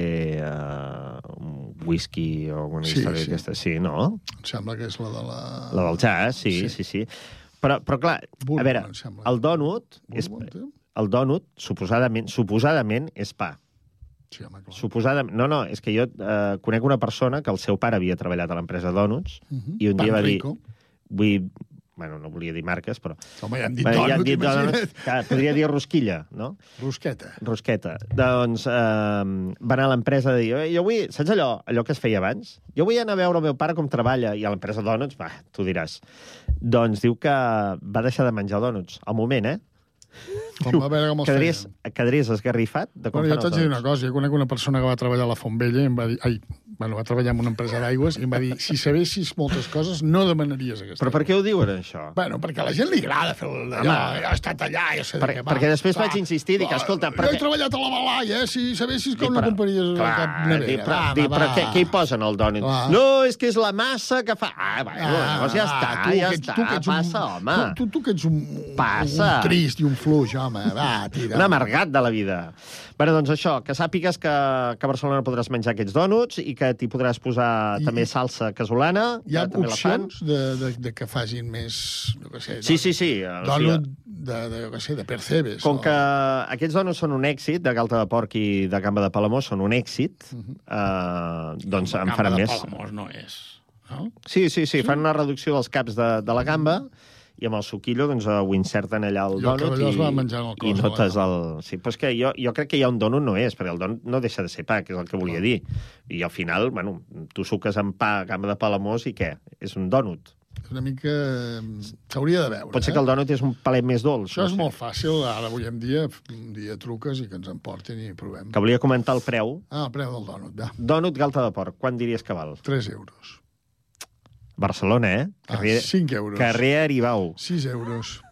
uh, un whisky o alguna sí, història sí. aquesta. Sí, no? Em sembla que és la de la... La del jazz, sí, sí, sí. sí. Però, però clar, Bourbon, a veure, el dònut, Bourbon, és, el dònut suposadament, suposadament és pa. Sí, home, clar. Suposadament... No, no, és que jo eh, conec una persona que el seu pare havia treballat a l'empresa Dònuts uh -huh. i un Pan dia va rico. dir... Vull... Bueno, no volia dir marques, però... Home, ja han dit bueno, dònut, ja han dit imagina't. Dònut, podria dir rosquilla, no? Rosqueta. Rosqueta. Doncs eh, va anar a l'empresa a dir, jo vull... Saps allò, allò que es feia abans? Jo vull anar a veure el meu pare com treballa. I a l'empresa Dònuts, va, tu diràs. Doncs diu que va deixar de menjar dònuts. Al moment, eh? Com, a veure com els quedaries, feien. Quedaries esgarrifat de com bueno, fan jo t'haig de dir una cosa. Jo conec una persona que va treballar a la Fontvella i em va dir... Ai, bueno, va treballar en una empresa d'aigües i em va dir, si sabessis moltes coses, no demanaries aquesta. Però per què ho diuen, això? Bueno, perquè a la gent li agrada fer allò, ja he estat allà, ja sé per, de què va. Perquè després vaig insistir i dic, escolta... Jo perquè... he treballat a la Balai, eh? Si sabessis com no compraries clar, cap nevera. Dic, però, va, dic, però què, què hi posen al dònut? Va. No, és que és la massa que fa... Ah, bueno, ah, doncs ja està, tu, ja ets, està, tu, que passa, un, home. Tu, tu, tu que ets un, passa. un trist i un fluix, home, va, tira. Un amargat de la vida. Bueno, doncs això, que sàpigues que, que a Barcelona podràs menjar aquests dònuts i que t'hi podràs posar I, també salsa casolana. Hi ha opcions de, de, de que facin més, no què sé, sí, sí, sí. dònut de, de, de, sé, de percebes. Com o... que aquests dònuts són un èxit, de galta de porc i de gamba de palamós són un èxit, uh -huh. eh, doncs en faran més. Gamba de palamós no és, no? Sí, sí, sí, fan una reducció dels caps de, de la gamba i amb el suquillo doncs, ho inserten allà al dònut i, i notes el... Sí, però és que jo, jo crec que hi ha un dònut no és, perquè el dònut no deixa de ser pa, que és el que volia dir. I al final, bueno, tu suques amb pa, gamba de palamós i què? És un dònut. És una mica... S'hauria de veure, Pot ser eh? que el dònut és un palet més dolç. Això no és sé. molt fàcil, ara avui en dia, un dia truques i que ens en portin i provem. Que volia comentar el preu. Ah, el preu del dònut, va. Dònut galta de porc, quant diries que val? tres euros. Barcelona, eh? Carrer, ah, cinc euros. Carrer Aribau. sis euros.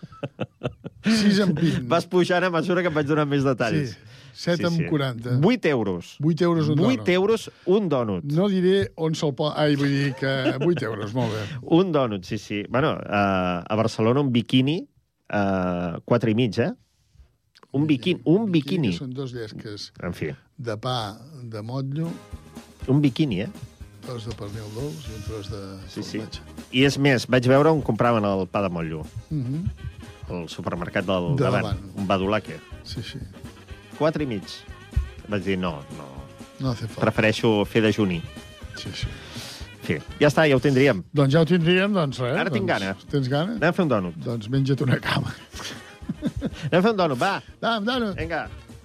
sis amb vint. Vas pujant a mesura que em vaig donar més detalls. Sí, set sí, amb sí. quaranta. vuit euros. vuit euros un vuit dònut. euros un dònut. No diré on se'l pot... Ai, vull dir que vuit euros, molt bé. Un dònut, sí, sí. Bueno, uh, a Barcelona un biquini, uh, quatre i mig, eh? Un biquini. Un biquini. Són dos llesques. En fi. De pa, de motllo. Un biquini, eh? Tros de pernil dolç i un tros de Sí, sí. formatge. I és més, vaig veure on compraven el pa de motllo. Mhm. El supermercat del De davant. davant. Un badulaque. Sí, sí. Quatre i mig. Vaig dir, no, no. No hace falta. Prefereixo fer dejuni. Sí, sí. En fi, ja està, ja ho tindríem. Doncs ja ho tindríem, doncs res. Ara tinc doncs, gana. Tens gana? Anem a fer un dònut. Doncs menja't una cama. Anem a fer un dònut, va. Va, un dònut. Vinga.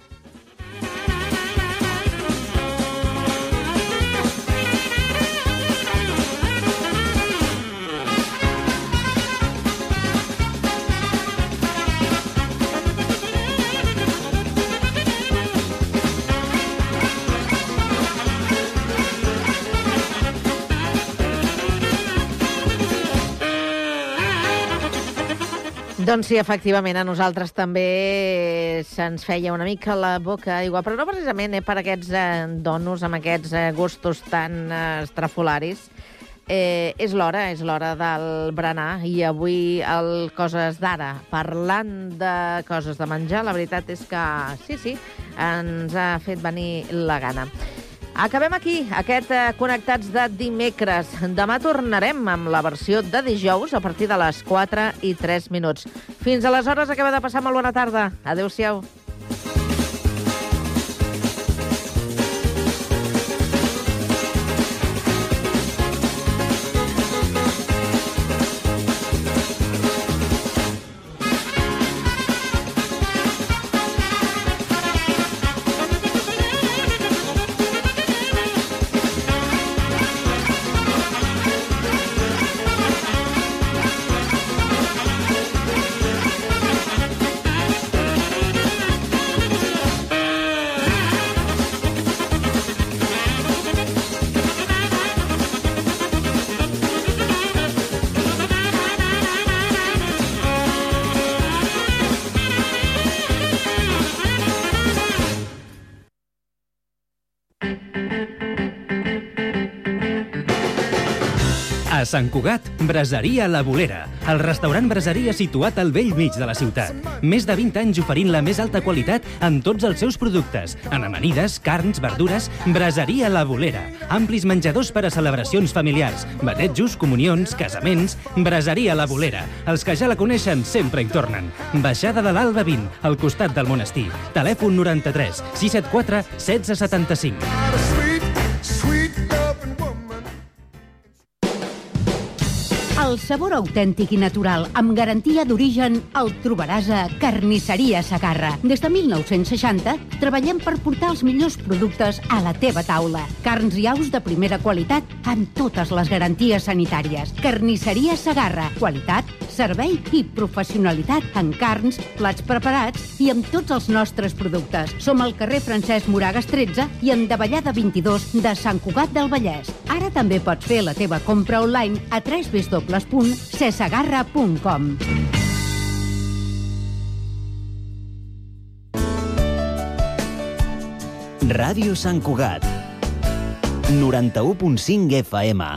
Doncs sí, efectivament, a nosaltres també se'ns feia una mica la boca aigua, però no precisament eh, per aquests eh, donos amb aquests eh, gustos tan eh, estrafolaris. Eh, és l'hora, és l'hora del berenar, i avui el Coses d'Ara, parlant de coses de menjar, la veritat és que sí, sí, ens ha fet venir la gana. Acabem aquí, aquest eh, Connectats de dimecres. Demà tornarem amb la versió de dijous a partir de les quatre i tres minuts. Fins aleshores, acaba de passar molt bona tarda. Adéu-siau. A Sant Cugat, Braseria La Bolera, el restaurant braseria situat al vell mig de la ciutat. Més de vint anys oferint la més alta qualitat en tots els seus productes, en amanides, carns, verdures. Braseria La Bolera, amplis menjadors per a celebracions familiars, batejos, comunions, casaments. Braseria La Bolera, els que ja la coneixen sempre hi tornen. Baixada de l'Alba vint, al costat del monestir. Telèfon noranta-tres sis set quatre setze setanta-cinc. El sabor autèntic i natural, amb garantia d'origen, el trobaràs a Carnisseria Segarra. Des de mil nou-cents seixanta treballem per portar els millors productes a la teva taula. Carns i aus de primera qualitat amb totes les garanties sanitàries. Carnisseria Segarra. Qualitat, servei i professionalitat en carns, plats preparats i amb tots els nostres productes. Som al carrer Francesc Moragas tretze i en Davallada vint-i-dos de Sant Cugat del Vallès. Ara també pots fer la teva compra online a w w w punt cesegarra punt com. Ràdio Sant Cugat, noranta-u punt cinc F M.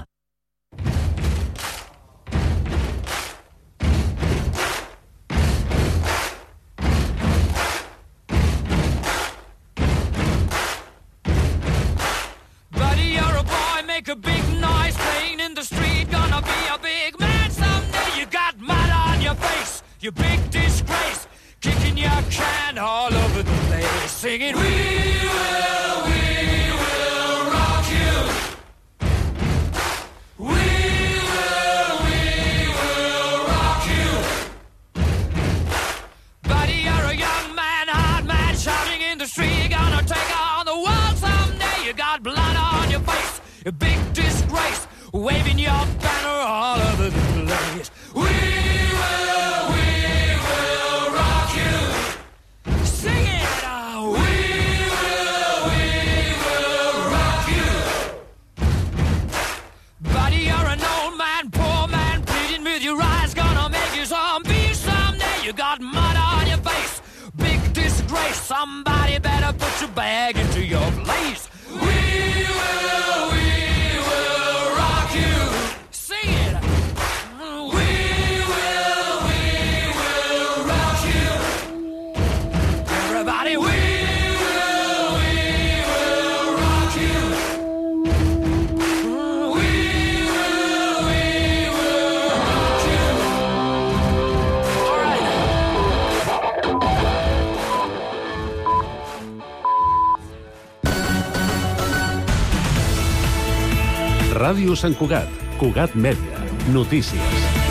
Buddy, you're a boy, make a big noise playing in the street. Gonna be a big man someday. You got mud on your face, you big disgrace. Kicking your can all over the place, singing, we will, we will rock you. We will, we will rock you. Buddy, you're a young man, hard man, shouting in the street. Gonna take on the world someday. You got blood on your face, a big disgrace, waving your banner all over the place. We will, we will rock you. Sing it out. We will, we will rock you. Buddy, you're an old man, poor man, pleading with your eyes. Gonna make you zombie someday. You got mud on your face, big disgrace. Somebody better put your bag into your place. We will, we will rock you. Sing it. We will, we will rock you. Everybody, we will, we will rock you. Ràdio Sant Cugat. Cugat Mèdia. Notícies.